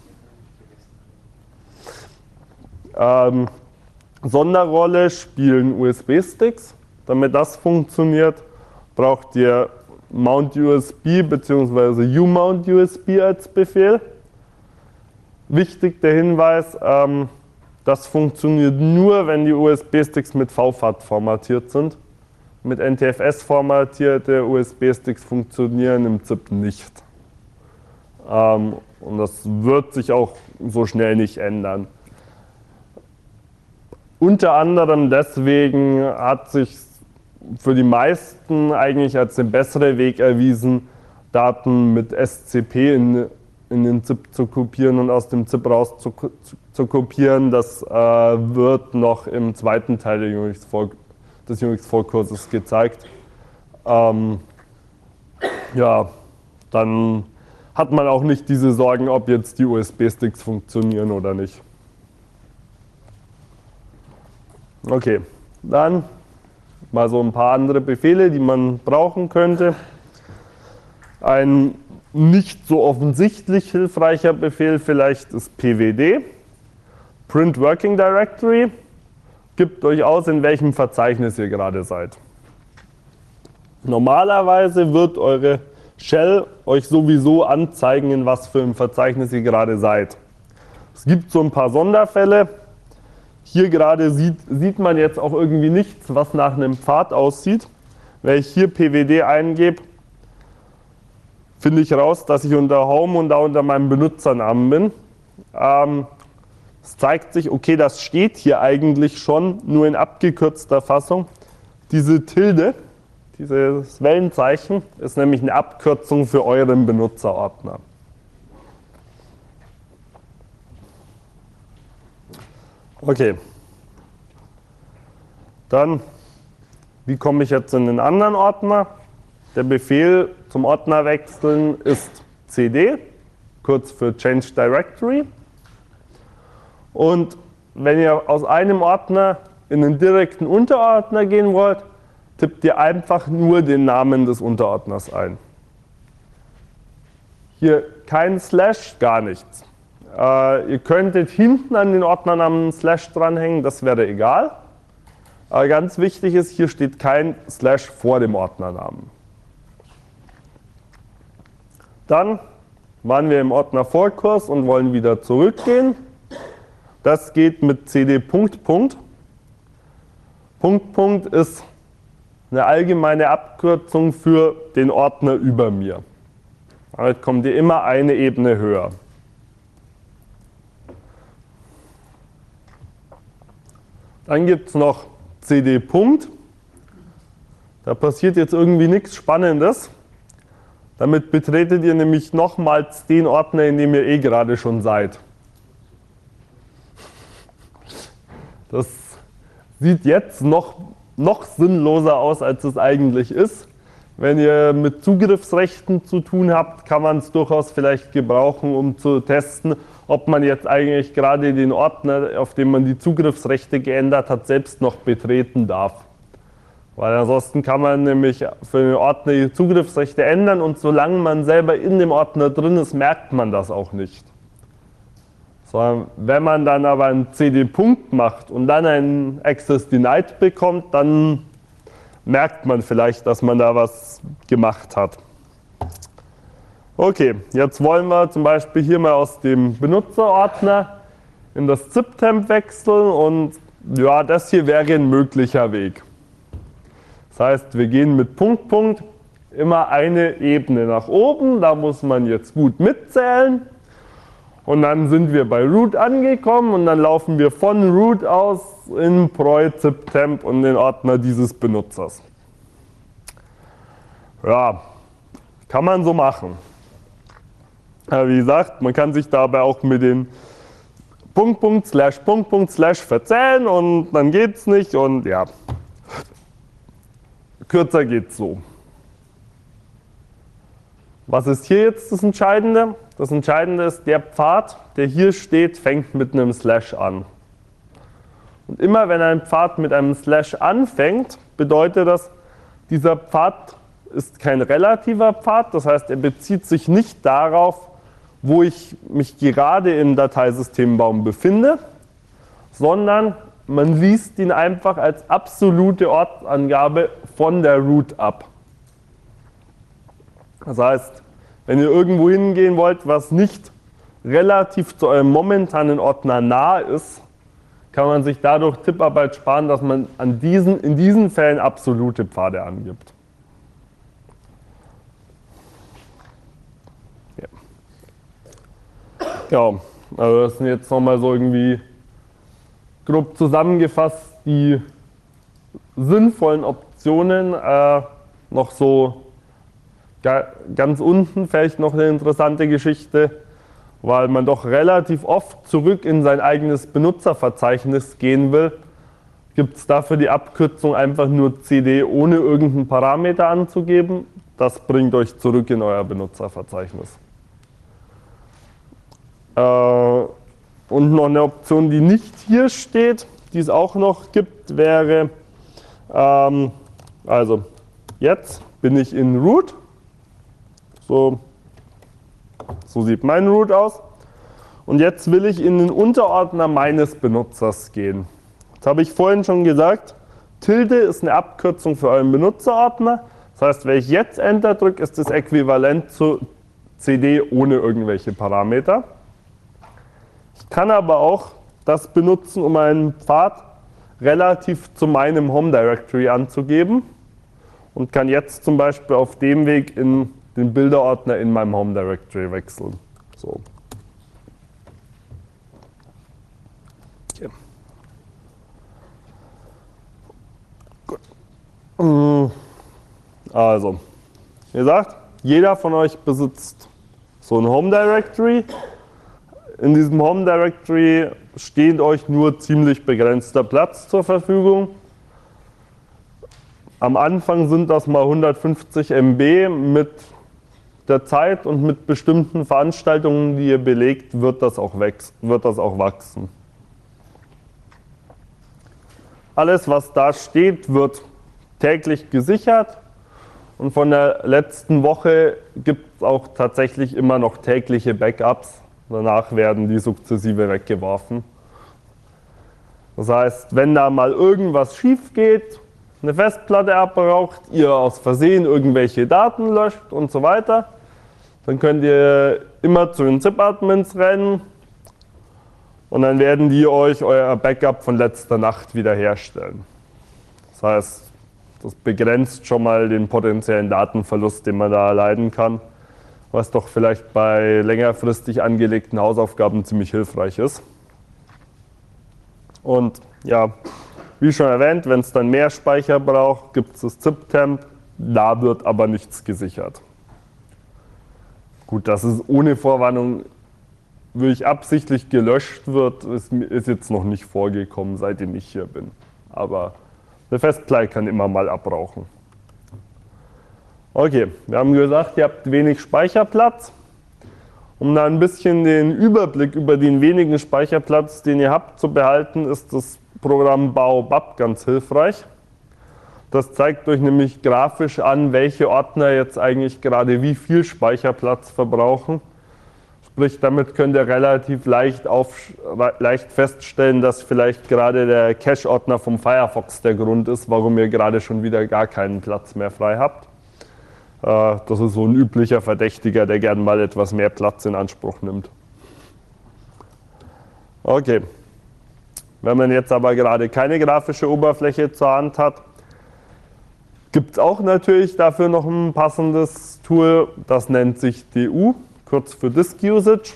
[SPEAKER 1] Ähm, Sonderrolle spielen U S B-Sticks. Damit das funktioniert, braucht ihr Mount U S B bzw. U-Mount U S B als Befehl. Wichtig der Hinweis, ähm, das funktioniert nur, wenn die U S B-Sticks mit V FAT formatiert sind. Mit N T F S formatierte U S B-Sticks funktionieren im ZIP nicht. Ähm, und das wird sich auch so schnell nicht ändern. Unter anderem deswegen hat sich für die meisten eigentlich als der bessere Weg erwiesen, Daten mit S C P in, in den ZIP zu kopieren und aus dem ZIP raus zu, zu, zu kopieren. Das äh, wird noch im zweiten Teil der Unix des Unix-Vorkurses gezeigt. Ähm, ja, dann hat man auch nicht diese Sorgen, ob jetzt die U S B-Sticks funktionieren oder nicht. Okay, dann mal so ein paar andere Befehle, die man brauchen könnte. Ein nicht so offensichtlich hilfreicher Befehl vielleicht ist P W D, Print Working Directory, gibt euch aus, in welchem Verzeichnis ihr gerade seid. Normalerweise wird eure Shell euch sowieso anzeigen, in was für einem Verzeichnis ihr gerade seid. Es gibt so ein paar Sonderfälle. Hier gerade sieht, sieht man jetzt auch irgendwie nichts, was nach einem Pfad aussieht. Wenn ich hier P W D eingebe, finde ich raus, dass ich unter Home und da unter meinem Benutzernamen bin. Ähm, es zeigt sich, okay, das steht hier eigentlich schon, nur in abgekürzter Fassung. Diese Tilde, dieses Wellenzeichen, ist nämlich eine Abkürzung für euren Benutzerordner. Okay. Dann, wie komme ich jetzt in den anderen Ordner? Der Befehl zum Ordner wechseln ist C D, kurz für Change Directory. Und wenn ihr aus einem Ordner in den direkten Unterordner gehen wollt, tippt ihr einfach nur den Namen des Unterordners ein. Hier kein Slash, gar nichts. Äh, ihr könntet hinten an den Ordnernamen einen Slash dranhängen, das wäre egal. Aber ganz wichtig ist, hier steht kein Slash vor dem Ordnernamen. Dann waren wir im Ordner Vorkurs und wollen wieder zurückgehen. Das geht mit C D Punkt Punkt. Punkt Punkt ist eine allgemeine Abkürzung für den Ordner über mir. Damit kommt ihr immer eine Ebene höher. Dann gibt es noch C D Punkt. Da passiert jetzt irgendwie nichts Spannendes. Damit betretet ihr nämlich nochmals den Ordner, in dem ihr eh gerade schon seid. Das sieht jetzt noch, noch sinnloser aus, als es eigentlich ist. Wenn ihr mit Zugriffsrechten zu tun habt, kann man es durchaus vielleicht gebrauchen, um zu testen, ob man jetzt eigentlich gerade den Ordner, auf dem man die Zugriffsrechte geändert hat, selbst noch betreten darf. Weil ansonsten kann man nämlich für den Ordner die Zugriffsrechte ändern und solange man selber in dem Ordner drin ist, merkt man das auch nicht. Sondern wenn man dann aber einen C D Punkt macht und dann einen Access Denied bekommt, dann merkt man vielleicht, dass man da was gemacht hat. Okay, jetzt wollen wir zum Beispiel hier mal aus dem Benutzerordner in das Ziptemp wechseln und ja, das hier wäre ein möglicher Weg. Das heißt, wir gehen mit Punkt, Punkt immer eine Ebene nach oben, da muss man jetzt gut mitzählen. Und dann sind wir bei Root angekommen und dann laufen wir von Root aus in Proi Ziptemp und den Ordner dieses Benutzers. Ja, kann man so machen. Aber wie gesagt, man kann sich dabei auch mit den Punkt, Punkt, Slash, Punkt, Punkt, Slash verzählen und dann geht's nicht und ja. Kürzer geht's so. Was ist hier jetzt das Entscheidende? Das Entscheidende ist, der Pfad, der hier steht, fängt mit einem Slash an. Und immer wenn ein Pfad mit einem Slash anfängt, bedeutet das, dieser Pfad ist kein relativer Pfad, das heißt, er bezieht sich nicht darauf, wo ich mich gerade im Dateisystembaum befinde, sondern man liest ihn einfach als absolute Ortsangabe von der Root ab. Das heißt, wenn ihr irgendwo hingehen wollt, was nicht relativ zu eurem momentanen Ordner nahe ist, kann man sich dadurch Tipparbeit sparen, dass man an diesen, in diesen Fällen absolute Pfade angibt. Ja, ja, also das sind jetzt nochmal so irgendwie grob zusammengefasst die sinnvollen Optionen. Äh, noch so ga, ganz unten vielleicht noch eine interessante Geschichte, weil man doch relativ oft zurück in sein eigenes Benutzerverzeichnis gehen will, gibt es dafür die Abkürzung einfach nur C D ohne irgendeinen Parameter anzugeben. Das bringt euch zurück in euer Benutzerverzeichnis. Äh, Und noch eine Option, die nicht hier steht, die es auch noch gibt, wäre, ähm, also jetzt bin ich in Root, so So sieht mein Root aus. Und jetzt will ich in den Unterordner meines Benutzers gehen. Das habe ich vorhin schon gesagt. Tilde ist eine Abkürzung für euren Benutzerordner. Das heißt, wenn ich jetzt Enter drücke, ist das äquivalent zu C D ohne irgendwelche Parameter. Ich kann aber auch das benutzen, um einen Pfad relativ zu meinem Home Directory anzugeben und kann jetzt zum Beispiel auf dem Weg in den Bilderordner in meinem Home Directory wechseln. So. Okay. Gut. Also, wie gesagt, jeder von euch besitzt so ein Home Directory. In diesem Home Directory steht euch nur ziemlich begrenzter Platz zur Verfügung. Am Anfang sind das mal hundertfünfzig Megabyte. Mit der Zeit und mit bestimmten Veranstaltungen, die ihr belegt, wird das auch, wird das auch wachsen. Alles, was da steht, wird täglich gesichert. Und von der letzten Woche gibt es auch tatsächlich immer noch tägliche Backups. Danach werden die sukzessive weggeworfen. Das heißt, wenn da mal irgendwas schief geht, eine Festplatte abbraucht, ihr aus Versehen irgendwelche Daten löscht und so weiter, dann könnt ihr immer zu den ZIP-Admins rennen und dann werden die euch euer Backup von letzter Nacht wiederherstellen. Das heißt, das begrenzt schon mal den potenziellen Datenverlust, den man da erleiden kann, was doch vielleicht bei längerfristig angelegten Hausaufgaben ziemlich hilfreich ist. Und ja, wie schon erwähnt, wenn es dann mehr Speicher braucht, gibt es das ZipTemp, da wird aber nichts gesichert. Gut, dass es ohne Vorwarnung wirklich absichtlich gelöscht wird, ist, ist jetzt noch nicht vorgekommen, seitdem ich hier bin. Aber eine Festplatte kann immer mal abbrauchen. Okay, wir haben gesagt, ihr habt wenig Speicherplatz. Um da ein bisschen den Überblick über den wenigen Speicherplatz, den ihr habt, zu behalten, ist das Programm Baobab ganz hilfreich. Das zeigt euch nämlich grafisch an, welche Ordner jetzt eigentlich gerade wie viel Speicherplatz verbrauchen. Sprich, damit könnt ihr relativ leicht, auf, leicht feststellen, dass vielleicht gerade der Cache-Ordner vom Firefox der Grund ist, warum ihr gerade schon wieder gar keinen Platz mehr frei habt. Das ist so ein üblicher Verdächtiger, der gerne mal etwas mehr Platz in Anspruch nimmt. Okay. Wenn man jetzt aber gerade keine grafische Oberfläche zur Hand hat, gibt es auch natürlich dafür noch ein passendes Tool, das nennt sich D U, kurz für Disk Usage.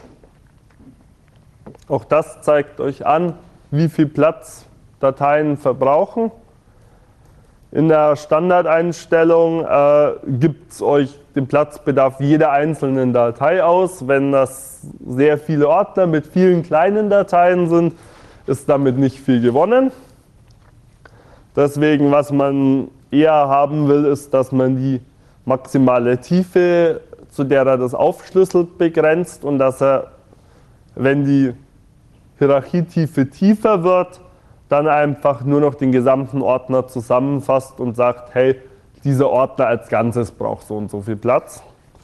[SPEAKER 1] Auch das zeigt euch an, wie viel Platz Dateien verbrauchen. In der Standardeinstellung äh, gibt es euch den Platzbedarf jeder einzelnen Datei aus. Wenn das sehr viele Ordner mit vielen kleinen Dateien sind, ist damit nicht viel gewonnen. Deswegen, was man eher haben will, ist, dass man die maximale Tiefe, zu der er das aufschlüsselt, begrenzt und dass er, wenn die Hierarchietiefe tiefer wird, dann einfach nur noch den gesamten Ordner zusammenfasst und sagt, hey, dieser Ordner als Ganzes braucht so und so viel Platz.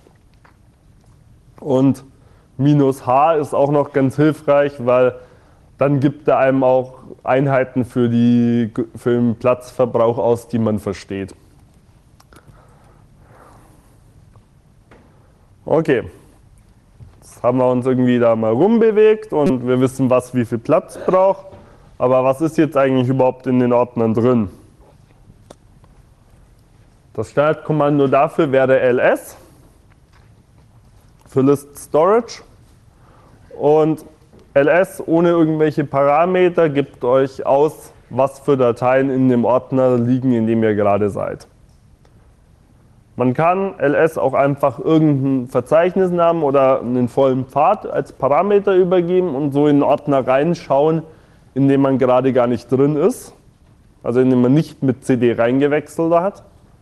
[SPEAKER 1] Und minus H ist auch noch ganz hilfreich, weil dann gibt er einem auch Einheiten für, die, für den Platzverbrauch aus, die man versteht. Okay, jetzt haben wir uns irgendwie da mal rumbewegt und wir wissen, was wie viel Platz braucht. Aber was ist jetzt eigentlich überhaupt in den Ordnern drin? Das Startkommando dafür wäre ls für List Storage. Und ls ohne irgendwelche Parameter gibt euch aus, was für Dateien in dem Ordner liegen, in dem ihr gerade seid. Man kann ls auch einfach irgendeinen Verzeichnisnamen oder einen vollen Pfad als Parameter übergeben und so in den Ordner reinschauen, in dem man gerade gar nicht drin ist, also in dem man nicht mit C D reingewechselt hat.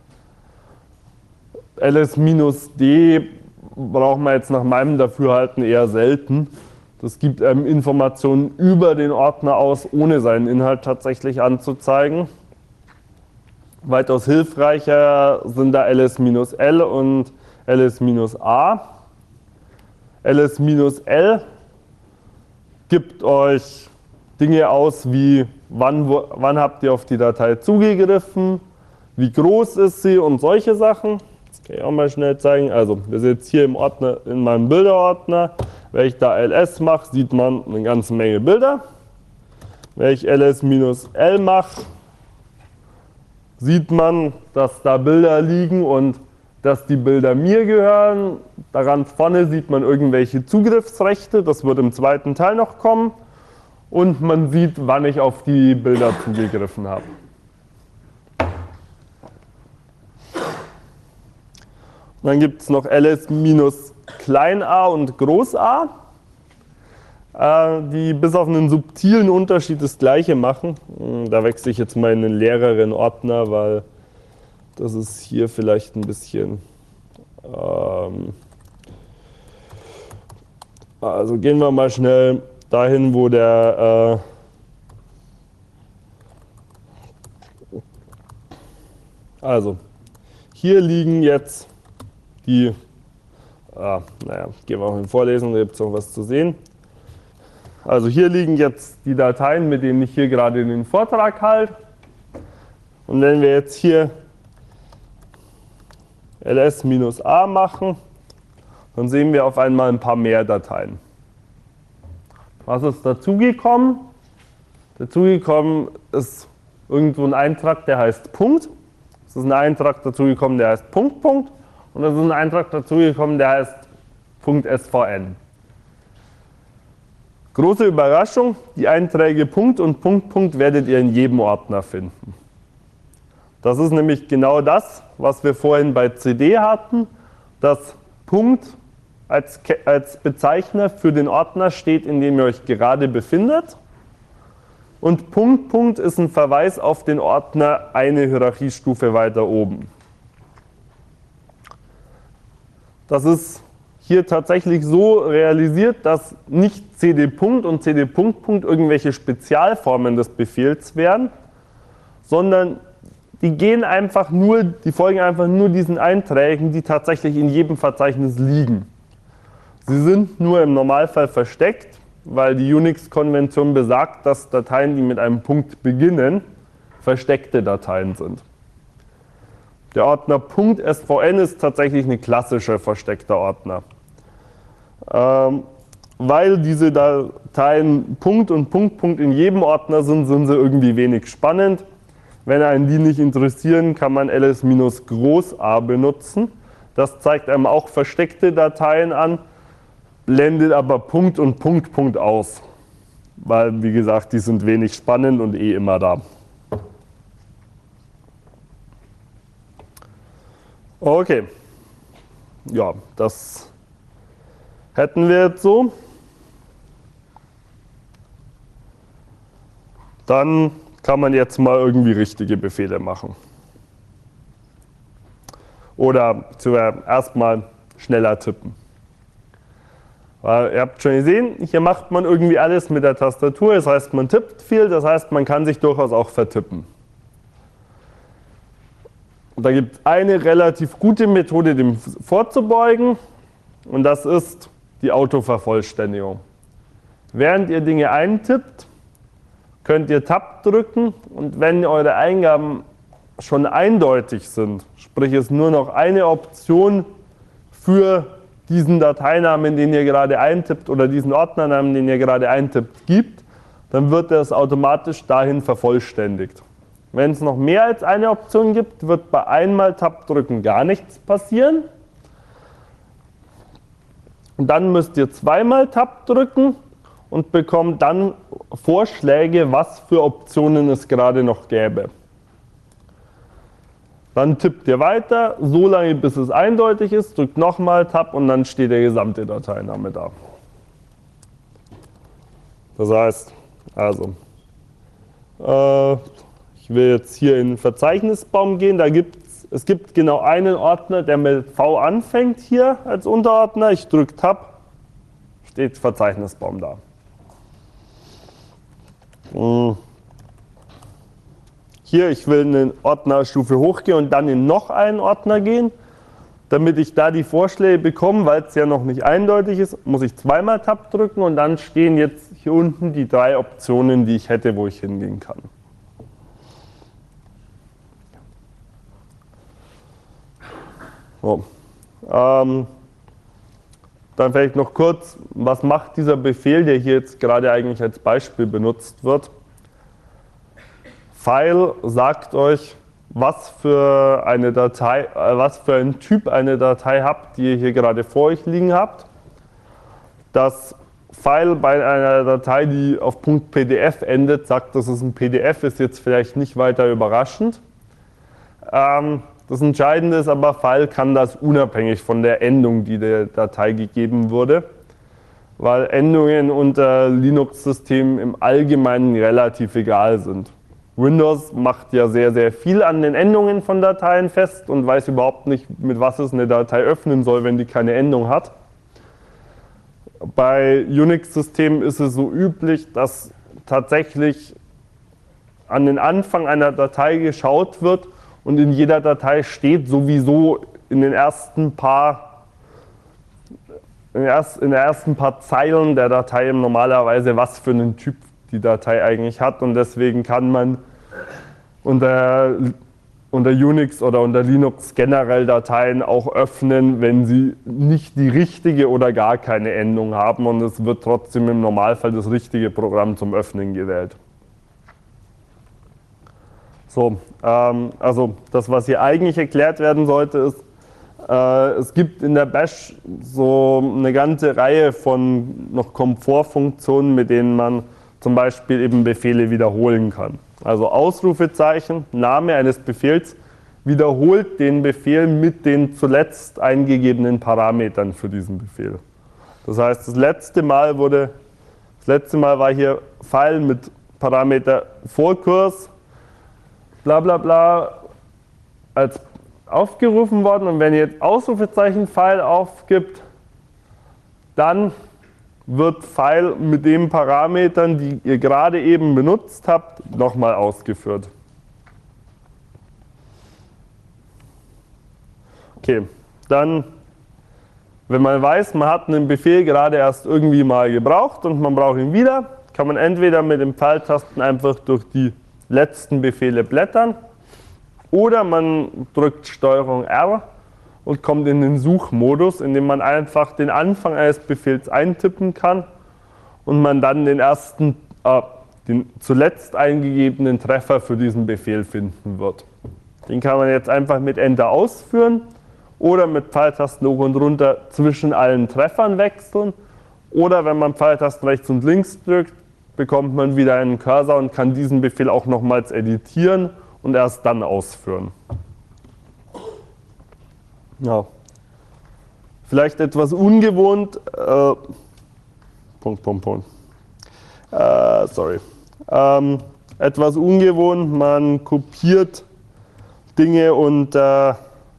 [SPEAKER 1] ls-d braucht man jetzt nach meinem Dafürhalten eher selten. Das gibt einem Informationen über den Ordner aus, ohne seinen Inhalt tatsächlich anzuzeigen. Weitaus hilfreicher sind da ls-l und ls-a. ls-l gibt euch Dinge aus wie, wann, wo, wann habt ihr auf die Datei zugegriffen, wie groß ist sie und solche Sachen. Das kann ich auch mal schnell zeigen. Also wir sind jetzt hier im Ordner, in meinem Bilderordner. Wenn ich da ls mache, sieht man eine ganze Menge Bilder. Wenn ich ls-l mache, sieht man, dass da Bilder liegen und dass die Bilder mir gehören. Daran vorne sieht man irgendwelche Zugriffsrechte. Das wird im zweiten Teil noch kommen. Und man sieht, wann ich auf die Bilder zugegriffen habe. Dann gibt es noch ls-a und Groß-A, die bis auf einen subtilen Unterschied das Gleiche machen. Da wechsle ich jetzt mal in einen leeren Ordner, weil das ist hier vielleicht ein bisschen... Ähm also gehen wir mal schnell dahin, wo der... Äh also, hier liegen jetzt die... Ah, naja, gehen wir auch in Vorlesung, da gibt es noch was zu sehen. Also hier liegen jetzt die Dateien, mit denen ich hier gerade den Vortrag halte. Und wenn wir jetzt hier ls-a machen, dann sehen wir auf einmal ein paar mehr Dateien. Was ist dazugekommen? Dazugekommen ist irgendwo ein Eintrag, der heißt Punkt. Es ist ein Eintrag dazugekommen, der heißt Punkt, Punkt. Und es ist ein Eintrag dazugekommen, der heißt .svn. Große Überraschung, die Einträge Punkt und Punkt, Punkt werdet ihr in jedem Ordner finden. Das ist nämlich genau das, was wir vorhin bei C D hatten, dass Punkt als, als Bezeichner für den Ordner steht, in dem ihr euch gerade befindet. Und Punkt, Punkt ist ein Verweis auf den Ordner eine Hierarchiestufe weiter oben. Das ist hier tatsächlich so realisiert, dass nicht cd. und cd. irgendwelche Spezialformen des Befehls wären, sondern die gehen einfach nur, die folgen einfach nur diesen Einträgen, die tatsächlich in jedem Verzeichnis liegen. Sie sind nur im Normalfall versteckt, weil die Unix-Konvention besagt, dass Dateien, die mit einem Punkt beginnen, versteckte Dateien sind. Der Ordner .svn ist tatsächlich ein klassischer versteckter Ordner. Ähm, weil diese Dateien Punkt und Punkt, Punkt in jedem Ordner sind, sind sie irgendwie wenig spannend. Wenn einen die nicht interessieren, kann man ls-a benutzen. Das zeigt einem auch versteckte Dateien an, blendet aber Punkt und Punkt, Punkt aus. Weil, wie gesagt, die sind wenig spannend und eh immer da. Okay. Ja, das hätten wir jetzt so. Dann kann man jetzt mal irgendwie richtige Befehle machen. Oder zuerst mal schneller tippen. Weil ihr habt schon gesehen, hier macht man irgendwie alles mit der Tastatur, das heißt man tippt viel, das heißt man kann sich durchaus auch vertippen. Und da gibt es eine relativ gute Methode, dem vorzubeugen, und das ist die Autovervollständigung. Während ihr Dinge eintippt, könnt ihr Tab drücken, und wenn eure Eingaben schon eindeutig sind, sprich es nur noch eine Option für diesen Dateinamen, den ihr gerade eintippt, oder diesen Ordnernamen, den ihr gerade eintippt, gibt, dann wird das automatisch dahin vervollständigt. Wenn es noch mehr als eine Option gibt, wird bei einmal Tab drücken gar nichts passieren. Und dann müsst ihr zweimal Tab drücken und bekommt dann Vorschläge, was für Optionen es gerade noch gäbe. Dann tippt ihr weiter, so lange bis es eindeutig ist, drückt nochmal Tab und dann steht der gesamte Dateiname da. Das heißt, also, äh, ich will jetzt hier in den Verzeichnisbaum gehen, da gibt's, es gibt genau einen Ordner, der mit V anfängt hier als Unterordner. Ich drücke Tab, steht Verzeichnisbaum da. Hier, ich will in eine Ordnerstufe hochgehen und dann in noch einen Ordner gehen. Damit ich da die Vorschläge bekomme, weil es ja noch nicht eindeutig ist, muss ich zweimal Tab drücken und dann stehen jetzt hier unten die drei Optionen, die ich hätte, wo ich hingehen kann. So. Ähm, dann vielleicht noch kurz, was macht dieser Befehl, der hier jetzt gerade eigentlich als Beispiel benutzt wird. File sagt euch, was für eine Datei, äh, was für einen Typ eine Datei habt, die ihr hier gerade vor euch liegen habt. Das File bei einer Datei, die auf .pdf endet, sagt, das ist ein P D F, ist jetzt vielleicht nicht weiter überraschend. Ähm, das Entscheidende ist aber, File kann das unabhängig von der Endung, die der Datei gegeben wurde, weil Endungen unter Linux-Systemen im Allgemeinen relativ egal sind. Windows macht ja sehr, sehr viel an den Endungen von Dateien fest und weiß überhaupt nicht, mit was es eine Datei öffnen soll, wenn die keine Endung hat. Bei Unix-Systemen ist es so üblich, dass tatsächlich an den Anfang einer Datei geschaut wird und in jeder Datei steht sowieso in den ersten paar, in den ersten paar Zeilen der Datei normalerweise, was für einen Typ die Datei eigentlich hat, und deswegen kann man unter, unter Unix oder unter Linux generell Dateien auch öffnen, wenn sie nicht die richtige oder gar keine Endung haben, und es wird trotzdem im Normalfall das richtige Programm zum Öffnen gewählt. So, ähm, also das, was hier eigentlich erklärt werden sollte, ist, äh, es gibt in der Bash so eine ganze Reihe von noch Komfortfunktionen, mit denen man zum Beispiel eben Befehle wiederholen kann. Also Ausrufezeichen, Name eines Befehls, wiederholt den Befehl mit den zuletzt eingegebenen Parametern für diesen Befehl. Das heißt, das letzte Mal wurde, das letzte Mal war hier File mit Parameter Vorkurs, bla bla bla, als aufgerufen worden, und wenn ihr jetzt Ausrufezeichen File aufgibt, dann wird File mit den Parametern, die ihr gerade eben benutzt habt, nochmal ausgeführt. Okay, dann, wenn man weiß, man hat einen Befehl gerade erst irgendwie mal gebraucht und man braucht ihn wieder, kann man entweder mit den Pfeiltasten einfach durch die letzten Befehle blättern oder man drückt Steuerung R und kommt in den Suchmodus, in dem man einfach den Anfang eines Befehls eintippen kann und man dann den ersten, äh, den zuletzt eingegebenen Treffer für diesen Befehl finden wird. Den kann man jetzt einfach mit Enter ausführen oder mit Pfeiltasten hoch und runter zwischen allen Treffern wechseln, oder wenn man Pfeiltasten rechts und links drückt, bekommt man wieder einen Cursor und kann diesen Befehl auch nochmals editieren und erst dann ausführen. Ja. Vielleicht etwas ungewohnt, äh, Punkt, Punkt, Punkt. Äh, sorry. Ähm, etwas ungewohnt, man kopiert Dinge unter,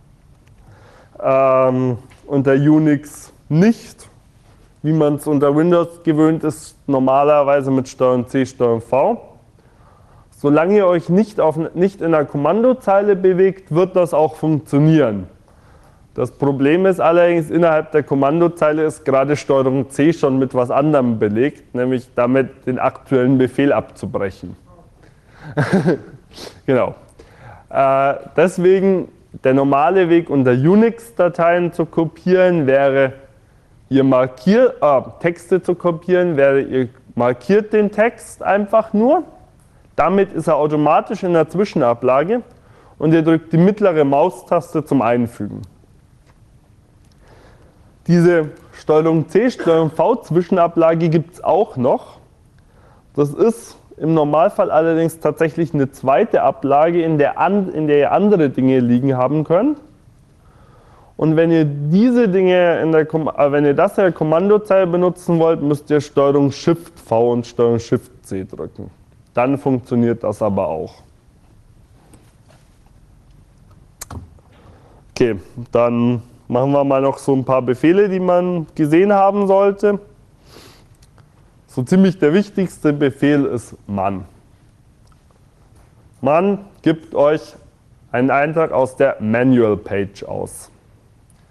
[SPEAKER 1] ähm, unter Unix nicht, wie man es unter Windows gewöhnt ist, normalerweise mit Steuerung C, Steuerung V. Solange ihr euch nicht, auf, nicht in der Kommandozeile bewegt, wird das auch funktionieren. Das Problem ist allerdings, innerhalb der Kommandozeile ist gerade Steuerung C schon mit was anderem belegt, nämlich damit den aktuellen Befehl abzubrechen. Genau. Äh, deswegen der normale Weg, unter Unix-Dateien zu kopieren, wäre, ihr markiert, äh, Texte zu kopieren, wäre, ihr markiert den Text einfach nur. Damit ist er automatisch in der Zwischenablage und ihr drückt die mittlere Maustaste zum Einfügen. Diese Steuerung C, Steuerung V Zwischenablage gibt es auch noch. Das ist im Normalfall allerdings tatsächlich eine zweite Ablage, in der, an, in der ihr andere Dinge liegen haben könnt. Und wenn ihr diese Dinge in der, äh, wenn ihr das in der Kommandozeile benutzen wollt, müsst ihr Steuerung Shift V und Steuerung Shift C drücken. Dann funktioniert das aber auch. Okay, dann machen wir mal noch so ein paar Befehle, die man gesehen haben sollte. So ziemlich der wichtigste Befehl ist man. Man gibt euch einen Eintrag aus der Manual Page aus.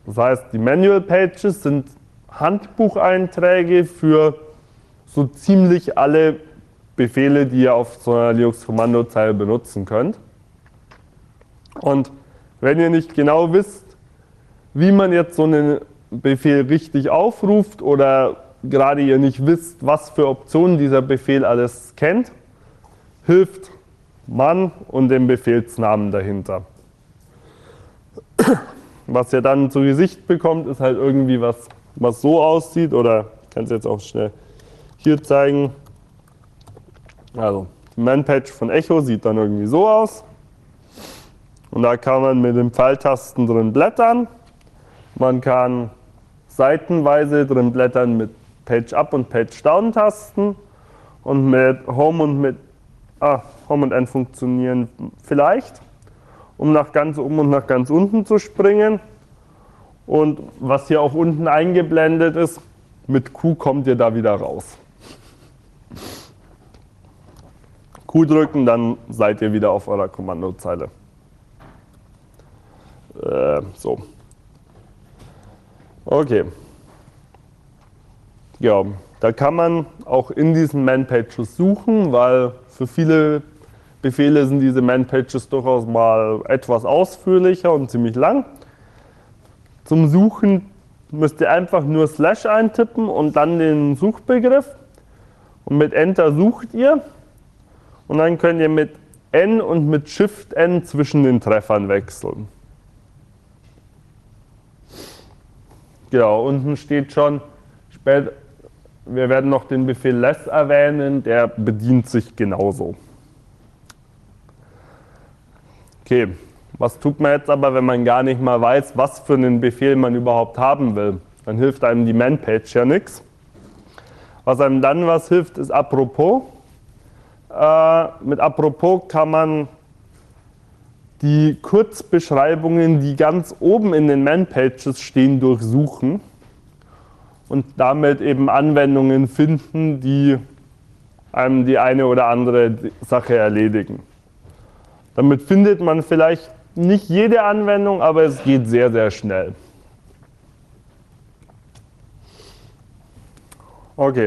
[SPEAKER 1] Das heißt, die Manual Pages sind Handbucheinträge für so ziemlich alle Befehle, die ihr auf so einer Linux-Kommandozeile benutzen könnt. Und wenn ihr nicht genau wisst, wie man jetzt so einen Befehl richtig aufruft oder gerade ihr nicht wisst, was für Optionen dieser Befehl alles kennt, hilft man und den Befehlsnamen dahinter. Was ihr dann zu Gesicht bekommt, ist halt irgendwie was, was so aussieht, oder ich kann es jetzt auch schnell hier zeigen. Also, die Man-Page von Echo sieht dann irgendwie so aus. Und da kann man mit den Pfeiltasten drin blättern. Man kann seitenweise drin blättern mit Page-Up- und Page-Down-Tasten. Und mit Home und mit ah, Home und N funktionieren vielleicht, um nach ganz oben und nach ganz unten zu springen. Und was hier auch unten eingeblendet ist, mit Q kommt ihr da wieder raus. Q drücken, dann seid ihr wieder auf eurer Kommandozeile. Äh, so. Okay. Ja, da kann man auch in diesen Man-Pages suchen, weil für viele Befehle sind diese Man-Pages durchaus mal etwas ausführlicher und ziemlich lang. Zum Suchen müsst ihr einfach nur Slash eintippen und dann den Suchbegriff. Und mit Enter sucht ihr. Und dann könnt ihr mit N und mit Shift N zwischen den Treffern wechseln. Genau, unten steht schon, spät, wir werden noch den Befehl less erwähnen, der bedient sich genauso. Okay, was tut man jetzt aber, wenn man gar nicht mal weiß, was für einen Befehl man überhaupt haben will? Dann hilft einem die Man-Page ja nichts. Was einem dann was hilft, ist Apropos. Äh, mit Apropos kann man die Kurzbeschreibungen, die ganz oben in den Man-Pages stehen, durchsuchen und damit eben Anwendungen finden, die einem die eine oder andere Sache erledigen. Damit findet man vielleicht nicht jede Anwendung, aber es geht sehr, sehr schnell. Okay.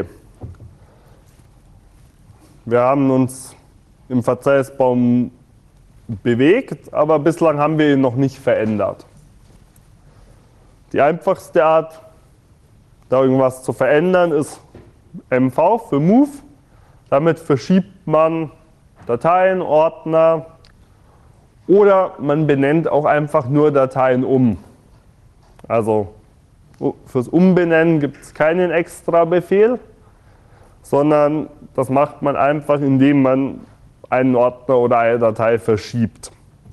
[SPEAKER 1] Wir haben uns im Verzeichnisbaum bewegt, aber bislang haben wir ihn noch nicht verändert. Die einfachste Art, da irgendwas zu verändern, ist M V für Move. Damit verschiebt man Dateien, Ordner oder man benennt auch einfach nur Dateien um. Also fürs Umbenennen gibt es keinen extra Befehl, sondern das macht man einfach, indem man einen Ordner oder eine Datei verschiebt.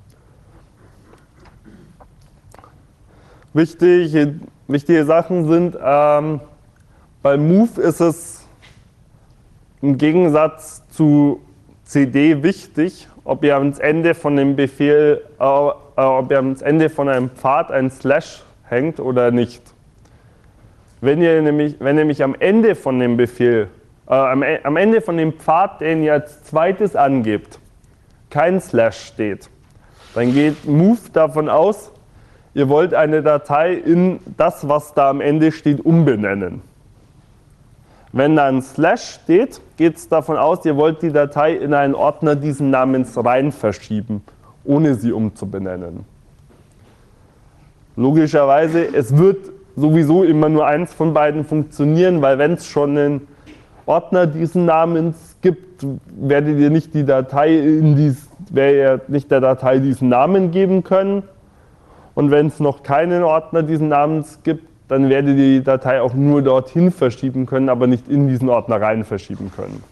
[SPEAKER 1] Wichtige, wichtige Sachen sind, ähm, bei Move ist es im Gegensatz zu C D wichtig, ob ihr ans Ende von dem Befehl, äh, ob ihr ans Ende von einem Pfad ein Slash hängt oder nicht. Wenn ihr nämlich, wenn nämlich am Ende von dem Befehl, äh, am, am Ende von dem Pfad, den ihr als zweites angebt, kein Slash steht, dann geht Move davon aus, ihr wollt eine Datei in das, was da am Ende steht, umbenennen. Wenn da ein Slash steht, geht es davon aus, ihr wollt die Datei in einen Ordner diesen Namens rein verschieben, ohne sie umzubenennen. Logischerweise, es wird sowieso immer nur eins von beiden funktionieren, weil wenn es schon einen Ordner diesen Namens gibt, werdet ihr nicht die Datei in dies, werdet ihr nicht der Datei diesen Namen geben können. Und wenn es noch keinen Ordner diesen Namens gibt, dann werdet ihr die Datei auch nur dorthin verschieben können, aber nicht in diesen Ordner rein verschieben können.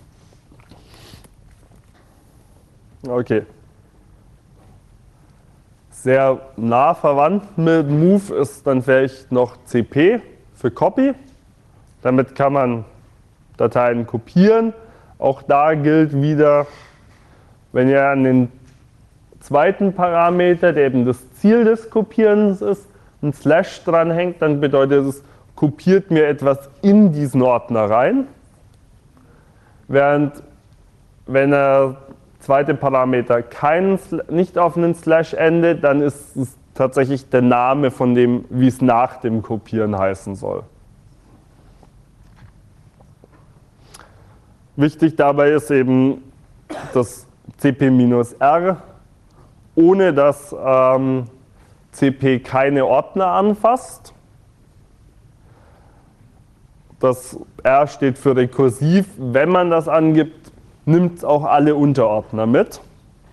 [SPEAKER 1] Okay. Sehr nah verwandt mit Move ist dann vielleicht noch C P für Copy. Damit kann man Dateien kopieren. Auch da gilt wieder, wenn ihr an den zweiten Parameter, der eben das Ziel des Kopierens ist, ein Slash dranhängt, dann bedeutet es, kopiert mir etwas in diesen Ordner rein. Während wenn der zweite Parameter keinen, nicht auf einen Slash endet, dann ist es tatsächlich der Name von dem, wie es nach dem Kopieren heißen soll. Wichtig dabei ist eben das C P-R, ohne dass ähm, C P keine Ordner anfasst. Das R steht für rekursiv. Wenn man das angibt, nimmt es auch alle Unterordner mit.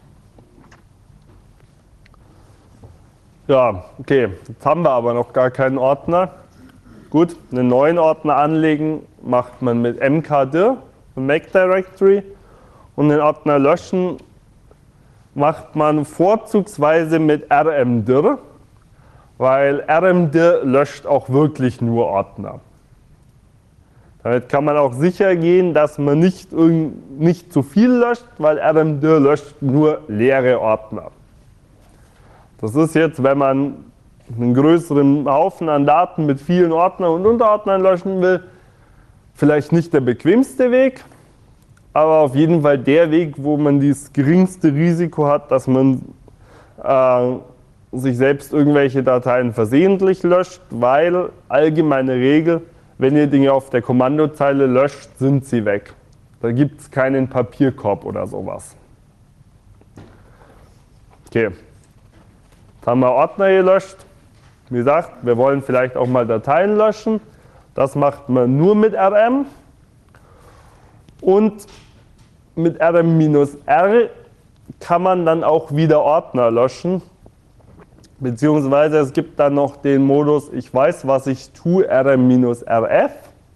[SPEAKER 1] Ja, okay, jetzt haben wir aber noch gar keinen Ordner. Gut, einen neuen Ordner anlegen macht man mit mkdir, Make Directory, und den Ordner löschen macht man vorzugsweise mit rmdir, weil rmdir löscht auch wirklich nur Ordner. Damit kann man auch sicher gehen, dass man nicht, nicht zu viel löscht, weil rmdir löscht nur leere Ordner. Das ist jetzt, wenn man einen größeren Haufen an Daten mit vielen Ordnern und Unterordnern löschen will, vielleicht nicht der bequemste Weg, aber auf jeden Fall der Weg, wo man das geringste Risiko hat, dass man äh, sich selbst irgendwelche Dateien versehentlich löscht, weil allgemeine Regel, wenn ihr Dinge auf der Kommandozeile löscht, sind sie weg. Da gibt es keinen Papierkorb oder sowas. Okay. Jetzt haben wir Ordner gelöscht. Wie gesagt, wir wollen vielleicht auch mal Dateien löschen. Das macht man nur mit rm. Und mit rm-r kann man dann auch wieder Ordner löschen. Beziehungsweise es gibt dann noch den Modus, ich weiß, was ich tue, rm-rf.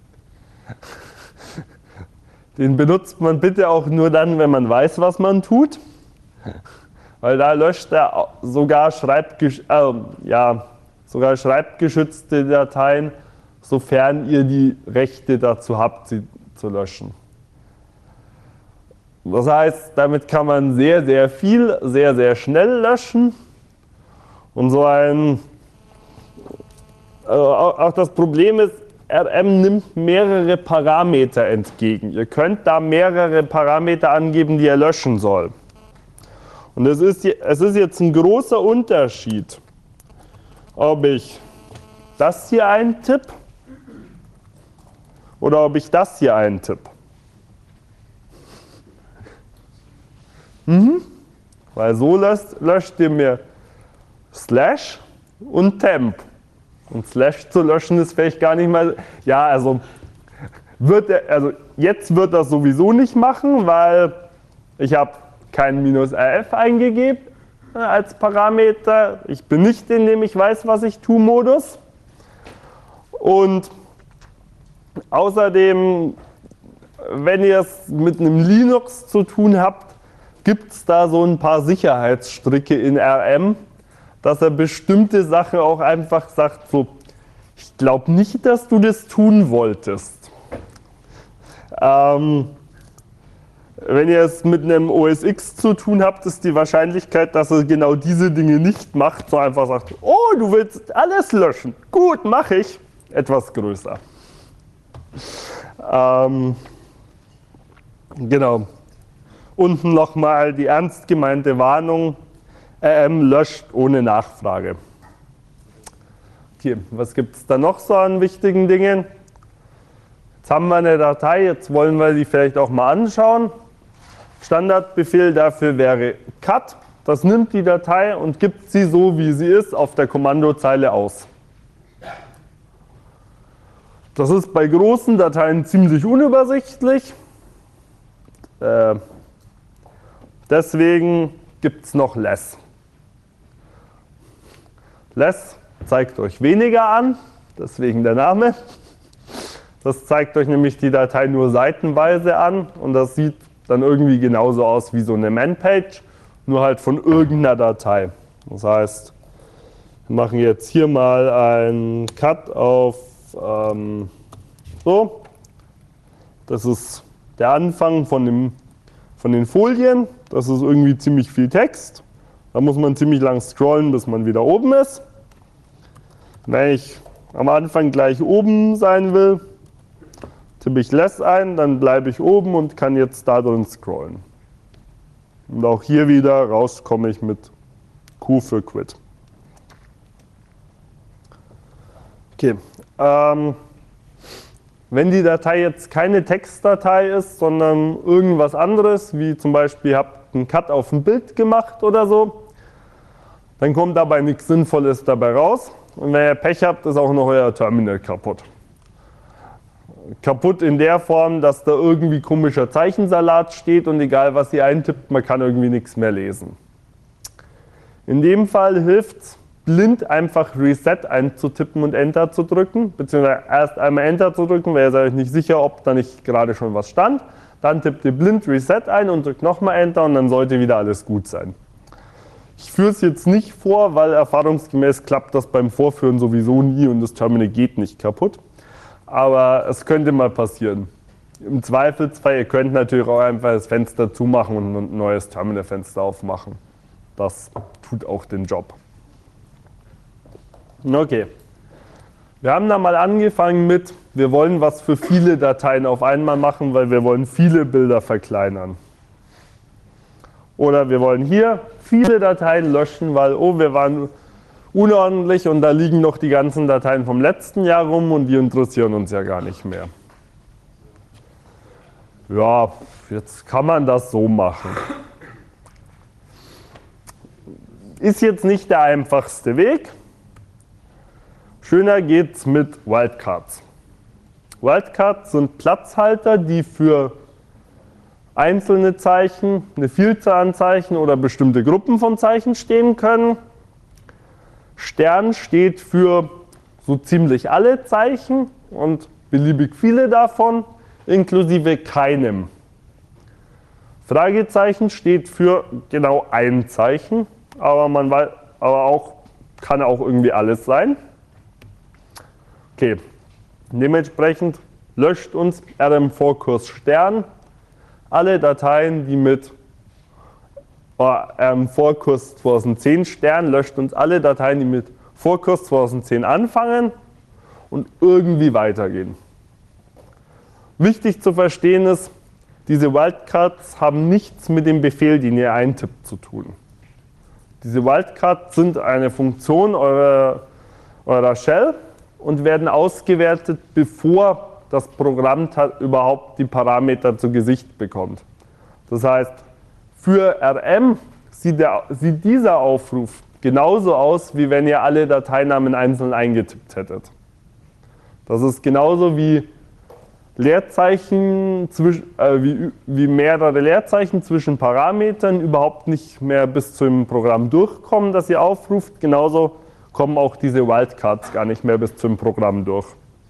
[SPEAKER 1] Den benutzt man bitte auch nur dann, wenn man weiß, was man tut. Weil da löscht er sogar, schreibgesch äh, ja, sogar schreibgeschützte Dateien, sofern ihr die Rechte dazu habt, sie zu löschen. Das heißt, damit kann man sehr, sehr viel, sehr, sehr schnell löschen. Und so ein, also auch das Problem ist, rm nimmt mehrere Parameter entgegen. Ihr könnt da mehrere Parameter angeben, die er löschen soll. Und es ist, es ist jetzt ein großer Unterschied, ob ich das hier eintippe oder ob ich das hier eintippe. Mhm. Weil so löscht, löscht ihr mir Slash und Temp. Und Slash zu löschen ist vielleicht gar nicht mal, ja, also, wird er, also jetzt wird er sowieso nicht machen, weil ich habe kein -rf eingegeben als Parameter. Ich bin nicht in dem ich weiß, was ich tue Modus. Und außerdem, wenn ihr es mit einem Linux zu tun habt, gibt es da so ein paar Sicherheitsstricke in rm, dass er bestimmte Sachen auch einfach sagt, so, ich glaube nicht, dass du das tun wolltest. Ähm, Wenn ihr es mit einem O S X zu tun habt, ist die Wahrscheinlichkeit, dass er genau diese Dinge nicht macht, so einfach sagt, oh, du willst alles löschen. Gut, mache ich. Etwas größer. Ähm, genau. Unten nochmal die ernst gemeinte Warnung, rm löscht ohne Nachfrage. Okay, was gibt es da noch so an wichtigen Dingen? Jetzt haben wir eine Datei, jetzt wollen wir die vielleicht auch mal anschauen. Standardbefehl dafür wäre cut. Das nimmt die Datei und gibt sie so, wie sie ist, auf der Kommandozeile aus. Das ist bei großen Dateien ziemlich unübersichtlich. Äh, deswegen gibt es noch less. Less zeigt euch weniger an, deswegen der Name. Das zeigt euch nämlich die Datei nur seitenweise an und das sieht dann irgendwie genauso aus wie so eine Man-Page, nur halt von irgendeiner Datei. Das heißt, wir machen jetzt hier mal einen Cut auf ähm, so. Das ist der Anfang von, dem, von den Folien. Das ist irgendwie ziemlich viel Text. Da muss man ziemlich lang scrollen, bis man wieder oben ist. Wenn ich am Anfang gleich oben sein will, tippe ich less ein, dann bleibe ich oben und kann jetzt da drin scrollen. Und auch hier wieder raus komme ich mit Q für Quit. Okay. Ähm, wenn die Datei jetzt keine Textdatei ist, sondern irgendwas anderes, wie zum Beispiel ihr habt einen Cut auf ein Bild gemacht oder so, dann kommt dabei nichts Sinnvolles dabei raus. Und wenn ihr Pech habt, ist auch noch euer Terminal kaputt. Kaputt in der Form, dass da irgendwie komischer Zeichensalat steht und egal was ihr eintippt, man kann irgendwie nichts mehr lesen. In dem Fall hilft es, blind einfach Reset einzutippen und Enter zu drücken, beziehungsweise erst einmal Enter zu drücken, weil ihr seid euch nicht sicher, ob da nicht gerade schon was stand. Dann tippt ihr blind Reset ein und drückt nochmal Enter und dann sollte wieder alles gut sein. Ich führe es jetzt nicht vor, weil erfahrungsgemäß klappt das beim Vorführen sowieso nie und das Terminal geht nicht kaputt. Aber es könnte mal passieren. Im Zweifelsfall, ihr könnt natürlich auch einfach das Fenster zumachen und ein neues Terminalfenster aufmachen. Das tut auch den Job. Okay. Wir haben da mal angefangen mit, wir wollen was für viele Dateien auf einmal machen, weil wir wollen viele Bilder verkleinern. Oder wir wollen hier viele Dateien löschen, weil, oh, wir waren unordentlich und da liegen noch die ganzen Dateien vom letzten Jahr rum und die interessieren uns ja gar nicht mehr. Ja, jetzt kann man das so machen. Ist jetzt nicht der einfachste Weg. Schöner geht's mit Wildcards. Wildcards sind Platzhalter, die für einzelne Zeichen, eine Vielzahl an Zeichen oder bestimmte Gruppen von Zeichen stehen können. Stern steht für so ziemlich alle Zeichen und beliebig viele davon, inklusive keinem. Fragezeichen steht für genau ein Zeichen, aber man weiß, aber auch, kann auch irgendwie alles sein. Okay, dementsprechend löscht uns R M Vorkurs Stern alle Dateien, die mit R M Vorkurs zweitausendzehn Stern, löscht uns alle Dateien, die mit Vorkurs zweitausendzehn anfangen und irgendwie weitergehen. Wichtig zu verstehen ist, diese Wildcards haben nichts mit dem Befehl, den ihr eintippt, zu tun. Diese Wildcards sind eine Funktion eurer, eurer Shell und werden ausgewertet, bevor das Programm überhaupt die Parameter zu Gesicht bekommt. Das heißt, für R M sieht, der, sieht dieser Aufruf genauso aus, wie wenn ihr alle Dateinamen einzeln eingetippt hättet. Das ist genauso wie Leerzeichen, äh, wie, wie mehrere Leerzeichen zwischen Parametern überhaupt nicht mehr bis zum Programm durchkommen, das ihr aufruft. Genauso kommen auch diese Wildcards gar nicht mehr bis zum Programm durch.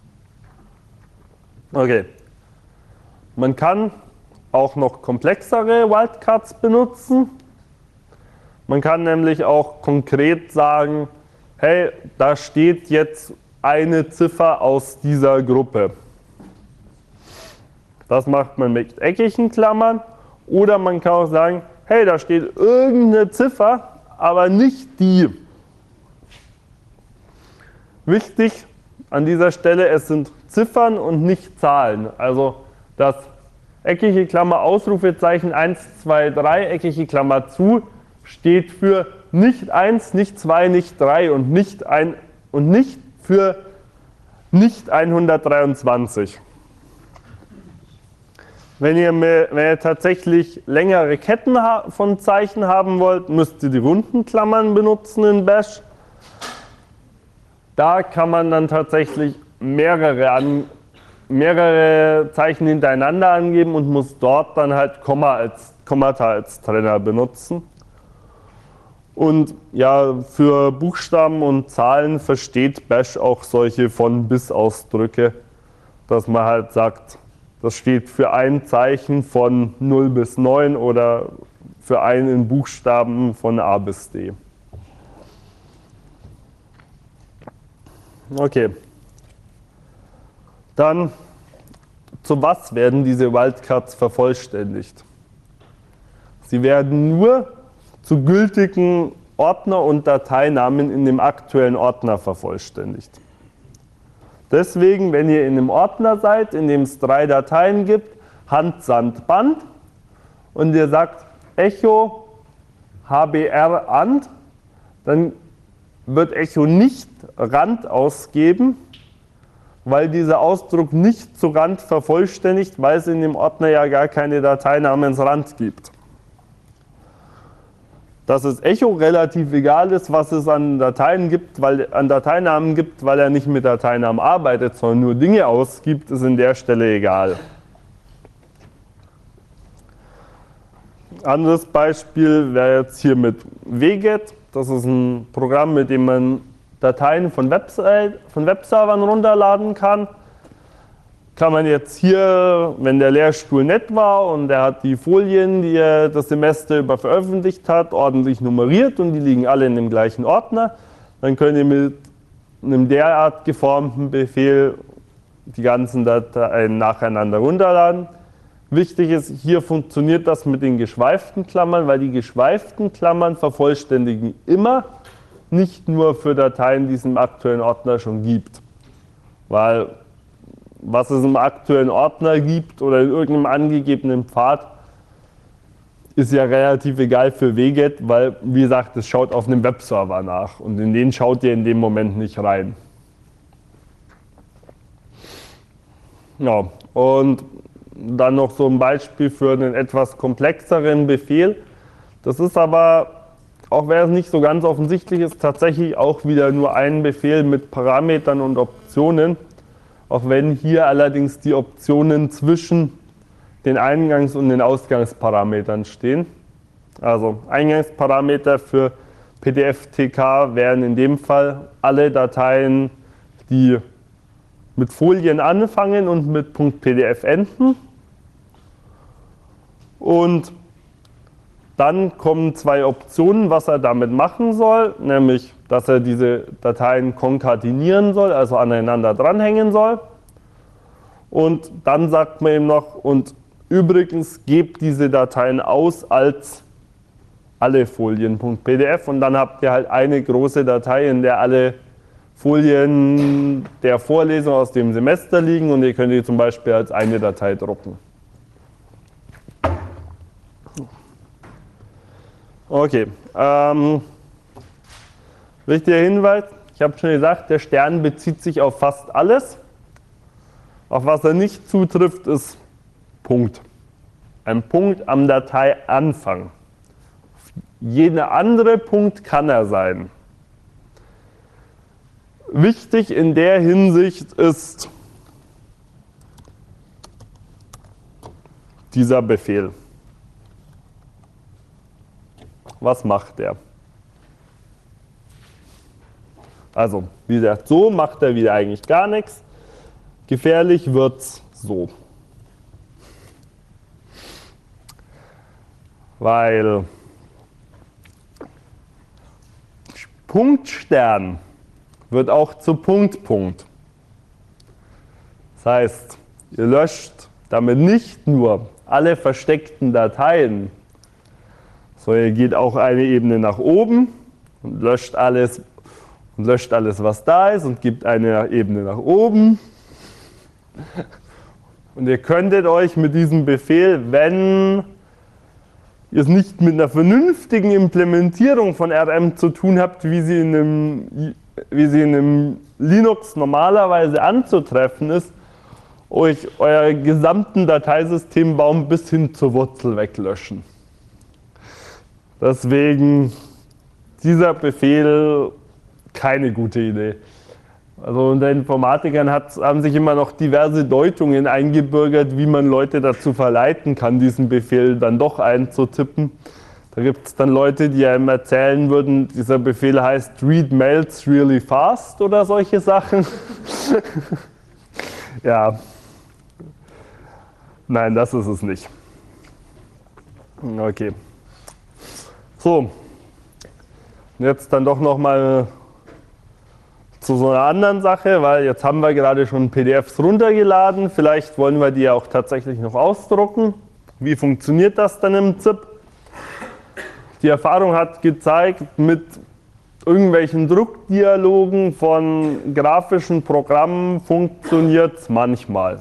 [SPEAKER 1] Okay. Man kann auch noch komplexere Wildcards benutzen. Man kann nämlich auch konkret sagen, hey, da steht jetzt eine Ziffer aus dieser Gruppe. Das macht man mit eckigen Klammern. Oder man kann auch sagen, hey, da steht irgendeine Ziffer, aber nicht die. Wichtig an dieser Stelle, es sind Ziffern und nicht Zahlen. Also das eckige Klammer Ausrufezeichen eins, zwei, drei, eckige Klammer zu, steht für nicht eins, nicht zwei, nicht drei und nicht, ein, und nicht für nicht hundertdreiundzwanzig. Wenn ihr, wenn ihr tatsächlich längere Ketten von Zeichen haben wollt, müsst ihr die runden Klammern benutzen in Bash. Da kann man dann tatsächlich mehrere, an, mehrere Zeichen hintereinander angeben und muss dort dann halt Komma als, Kommata als Trenner benutzen. Und ja, für Buchstaben und Zahlen versteht Bash auch solche Von-Bis-Ausdrücke, dass man halt sagt, das steht für ein Zeichen von null bis neun oder für einen Buchstaben von A bis D. Okay. Dann, zu was werden diese Wildcards vervollständigt? Sie werden nur zu gültigen Ordner- und Dateinamen in dem aktuellen Ordner vervollständigt. Deswegen, wenn ihr in einem Ordner seid, in dem es drei Dateien gibt, Hand, Sand, Band, und ihr sagt Echo hbr and, dann wird Echo nicht Rand ausgeben, weil dieser Ausdruck nicht zu Rand vervollständigt, weil es in dem Ordner ja gar keine Datei namens Rand gibt. Dass es Echo relativ egal ist, was es an Dateien gibt, weil, an Dateinamen gibt, weil er nicht mit Dateinamen arbeitet, sondern nur Dinge ausgibt, ist an der Stelle egal. Anderes Beispiel wäre jetzt hier mit wget. Das ist ein Programm, mit dem man Dateien von, Website, von Webservern runterladen kann. Kann man jetzt hier, wenn der Lehrstuhl nett war und er hat die Folien, die er das Semester über veröffentlicht hat, ordentlich nummeriert und die liegen alle in dem gleichen Ordner, dann könnt ihr mit einem derart geformten Befehl die ganzen Dateien nacheinander runterladen. Wichtig ist, hier funktioniert das mit den geschweiften Klammern, weil die geschweiften Klammern vervollständigen immer, nicht nur für Dateien, die es im aktuellen Ordner schon gibt. Weil was es im aktuellen Ordner gibt oder in irgendeinem angegebenen Pfad, ist ja relativ egal für wget, weil, wie gesagt, es schaut auf einem Webserver nach und in den schaut ihr in dem Moment nicht rein. Ja, und dann noch so ein Beispiel für einen etwas komplexeren Befehl. Das ist aber, auch wenn es nicht so ganz offensichtlich ist, tatsächlich auch wieder nur ein Befehl mit Parametern und Optionen. Auch wenn hier allerdings die Optionen zwischen den Eingangs- und den Ausgangsparametern stehen. Also Eingangsparameter für P D F T K wären in dem Fall alle Dateien, die mit Folien anfangen und mit .pdf enden. Und dann kommen zwei Optionen, was er damit machen soll, nämlich, dass er diese Dateien konkatenieren soll, also aneinander dranhängen soll. Und dann sagt man ihm noch, und übrigens gebt diese Dateien aus als alle Folien.pdf und dann habt ihr halt eine große Datei, in der alle Folien der Vorlesung aus dem Semester liegen und ihr könnt die zum Beispiel als eine Datei drucken. Okay, ähm, wichtiger Hinweis, ich habe schon gesagt, der Stern bezieht sich auf fast alles. Auf was er nicht zutrifft, ist Punkt. Ein Punkt am Dateianfang. Jeder andere Punkt kann er sein. Wichtig in der Hinsicht ist dieser Befehl. Was macht er? Also, wie gesagt, so macht er wieder eigentlich gar nichts. Gefährlich wird's so. Weil Punktstern wird auch zu Punkt, Punkt. Das heißt, ihr löscht damit nicht nur alle versteckten Dateien, sondern ihr geht auch eine Ebene nach oben und löscht alles, und löscht alles, was da ist, und gibt eine Ebene nach oben. Und ihr könntet euch mit diesem Befehl, wenn ihr es nicht mit einer vernünftigen Implementierung von R M zu tun habt, wie sie in einem, wie sie in einem Linux normalerweise anzutreffen ist, euch euer gesamten Dateisystembaum bis hin zur Wurzel weglöschen. Deswegen dieser Befehl keine gute Idee. Also unter Informatikern hat, haben sich immer noch diverse Deutungen eingebürgert, wie man Leute dazu verleiten kann, diesen Befehl dann doch einzutippen. Da gibt es dann Leute, die einem erzählen würden, dieser Befehl heißt read mails really fast oder solche Sachen. Ja, nein, das ist es nicht. Okay. So, jetzt dann doch nochmal zu so einer anderen Sache, weil jetzt haben wir gerade schon P D Fs runtergeladen, vielleicht wollen wir die ja auch tatsächlich noch ausdrucken. Wie funktioniert das dann im Z I P? Die Erfahrung hat gezeigt, mit irgendwelchen Druckdialogen von grafischen Programmen funktioniert es manchmal.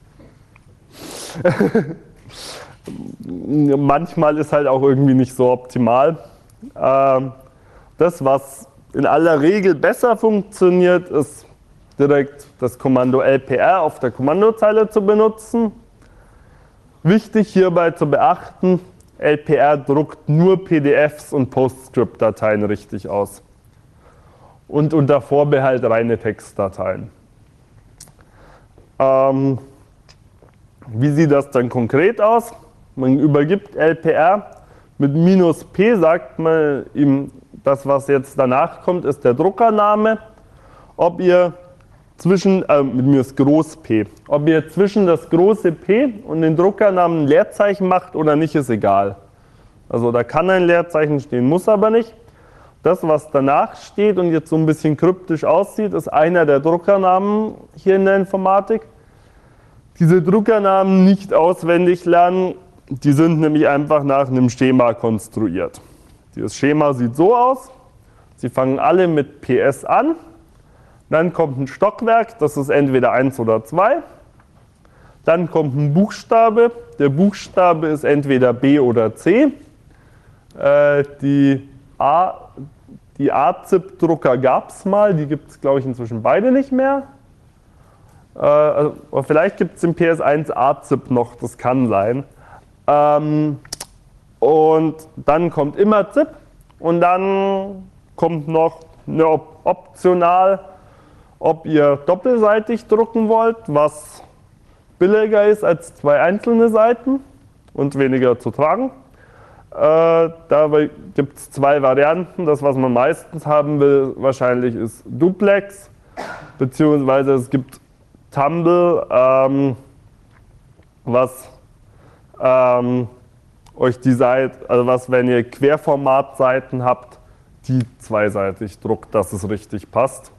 [SPEAKER 1] Manchmal ist halt auch irgendwie nicht so optimal. Das, was in aller Regel besser funktioniert, ist direkt das Kommando L P R auf der Kommandozeile zu benutzen. Wichtig hierbei zu beachten, L P R druckt nur P D Fs und PostScript-Dateien richtig aus. Und unter Vorbehalt reine Textdateien. Ähm, wie sieht das dann konkret aus? Man übergibt L P R. Mit minus P sagt man ihm, das, was jetzt danach kommt, ist der Druckername. Ob ihr zwischen, äh, mit minus groß P, ob ihr zwischen das große P und den Druckernamen ein Leerzeichen macht oder nicht, ist egal. Also da kann ein Leerzeichen stehen, muss aber nicht. Das, was danach steht und jetzt so ein bisschen kryptisch aussieht, ist einer der Druckernamen hier in der Informatik. Diese Druckernamen nicht auswendig lernen, die sind nämlich einfach nach einem Schema konstruiert. Dieses Schema sieht so aus, sie fangen alle mit P S an, dann kommt ein Stockwerk, das ist entweder eins oder zwei, dann kommt ein Buchstabe, der Buchstabe ist entweder B oder C, äh, die A, die A Z I P-Drucker gab es mal, die gibt es glaube ich inzwischen beide nicht mehr. Äh, also, vielleicht gibt es im P S eins A Z I P noch, das kann sein. Ähm, und dann kommt immer Z I P und dann kommt noch eine Op optional, ob ihr doppelseitig drucken wollt, was billiger ist als zwei einzelne Seiten und weniger zu tragen. Äh, dabei gibt es zwei Varianten. Das, was man meistens haben will, wahrscheinlich ist Duplex, beziehungsweise es gibt Tumble, ähm, was ähm, euch die Seite, also was, wenn ihr Querformatseiten habt, die zweiseitig druckt, dass es richtig passt.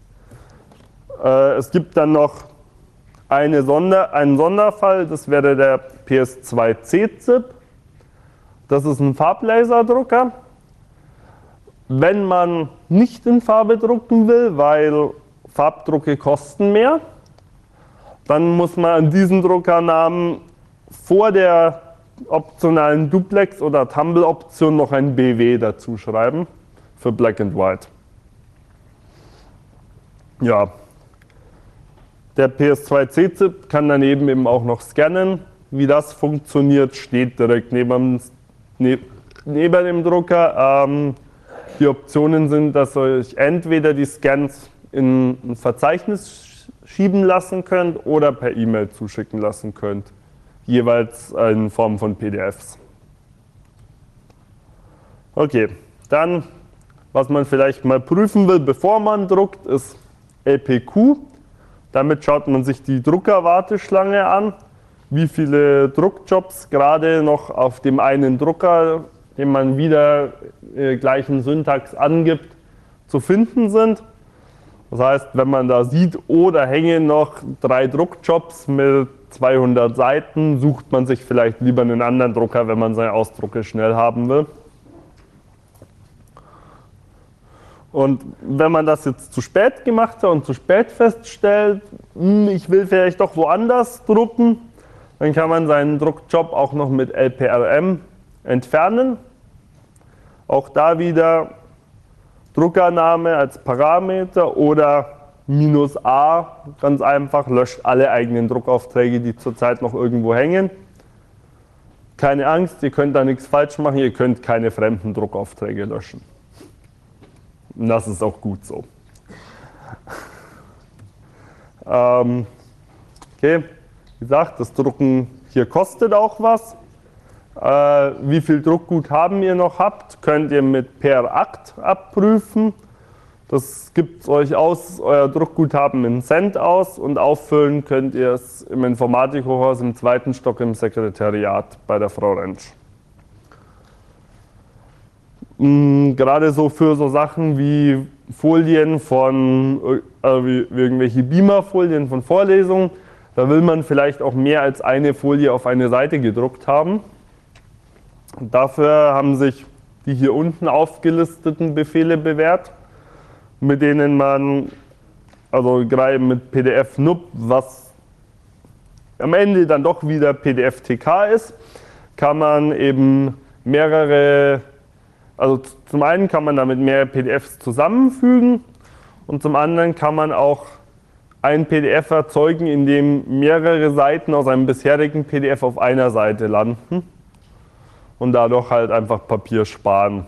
[SPEAKER 1] Äh, es gibt dann noch eine Sonder, einen Sonderfall, das wäre der P S zwei C Z I P. Das ist ein Farblaserdrucker. Wenn man nicht in Farbe drucken will, weil Farbdrucke kosten mehr, dann muss man an diesen Druckernamen vor der optionalen Duplex- oder Tumble-Option noch ein B W dazu schreiben für Black and White. Ja, der P S zwei C Z I P kann daneben eben auch noch scannen. Wie das funktioniert, steht direkt neben, neben, neben dem Drucker. Ähm, die Optionen sind, dass ihr euch entweder die Scans in ein Verzeichnis schieben lassen könnt oder per E-Mail zuschicken lassen könnt. Jeweils in Form von P D Fs. Okay, dann, was man vielleicht mal prüfen will, bevor man druckt, ist L P Q. Damit schaut man sich die Druckerwarteschlange an, wie viele Druckjobs gerade noch auf dem einen Drucker, den man wieder äh, gleichen Syntax angibt, zu finden sind. Das heißt, wenn man da sieht, oh, da hängen noch drei Druckjobs mit zweihundert Seiten, sucht man sich vielleicht lieber einen anderen Drucker, wenn man seine Ausdrucke schnell haben will. Und wenn man das jetzt zu spät gemacht hat und zu spät feststellt, ich will vielleicht doch woanders drucken, dann kann man seinen Druckjob auch noch mit L P R M entfernen. Auch da wieder Druckername als Parameter oder minus A, ganz einfach, löscht alle eigenen Druckaufträge, die zurzeit noch irgendwo hängen. Keine Angst, ihr könnt da nichts falsch machen, ihr könnt keine fremden Druckaufträge löschen. Und das ist auch gut so. ähm, okay, wie gesagt, das Drucken hier kostet auch was. Äh, wie viel Druckguthaben ihr noch habt, könnt ihr mit per Akt abprüfen. Das gibt euch aus, euer Druckguthaben in Cent aus und auffüllen könnt ihr es im Informatikhochhaus im zweiten Stock im Sekretariat bei der Frau Rentsch. Gerade so für so Sachen wie Folien von, äh, wie, wie irgendwelche Beamer-Folien von Vorlesungen, da will man vielleicht auch mehr als eine Folie auf eine Seite gedruckt haben. Und dafür haben sich die hier unten aufgelisteten Befehle bewährt, mit denen man, also gerade mit P D F N U P, was am Ende dann doch wieder P D F T K ist, kann man eben mehrere, also zum einen kann man damit mehrere P D Fs zusammenfügen und zum anderen kann man auch ein P D F erzeugen, in dem mehrere Seiten aus einem bisherigen P D F auf einer Seite landen und dadurch halt einfach Papier sparen.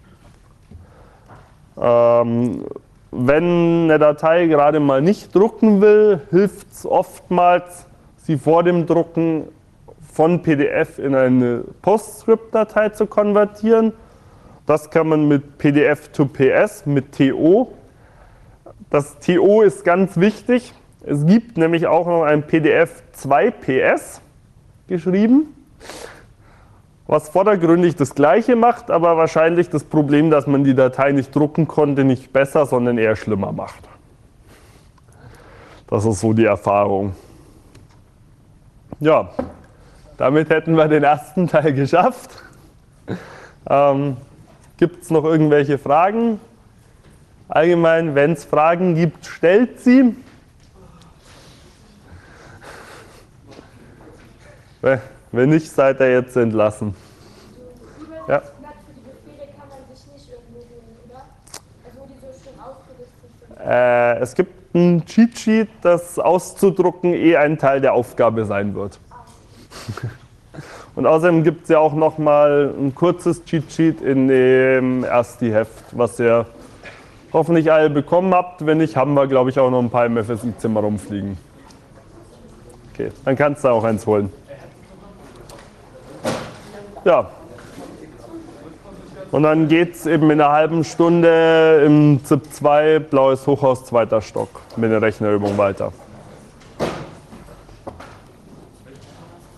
[SPEAKER 1] Ähm, wenn eine Datei gerade mal nicht drucken will, hilft es oftmals, sie vor dem Drucken von P D F in eine PostScript-Datei zu konvertieren. Das kann man mit P D F to P S, mit T O. Das T O ist ganz wichtig. Es gibt nämlich auch noch ein P D F zwei P S geschrieben, was vordergründig das Gleiche macht, aber wahrscheinlich das Problem, dass man die Datei nicht drucken konnte, nicht besser, sondern eher schlimmer macht. Das ist so die Erfahrung. Ja, damit hätten wir den ersten Teil geschafft. Ähm, Gibt es noch irgendwelche Fragen? Allgemein, wenn es Fragen gibt, stellt sie. Wenn nicht, seid ihr jetzt entlassen. Ja. Äh, es gibt ein Cheat Sheet, das auszudrucken eh ein Teil der Aufgabe sein wird. Und außerdem gibt es ja auch noch mal ein kurzes Cheat Sheet in dem Ersti-Heft, was ihr hoffentlich alle bekommen habt. Wenn nicht, haben wir, glaube ich, auch noch ein paar im F S I-Zimmer rumfliegen. Okay, dann kannst du auch eins holen. Ja. Und dann geht es eben in einer halben Stunde im Z I P zwei, Blaues Hochhaus, zweiter Stock, mit der Rechnerübung weiter.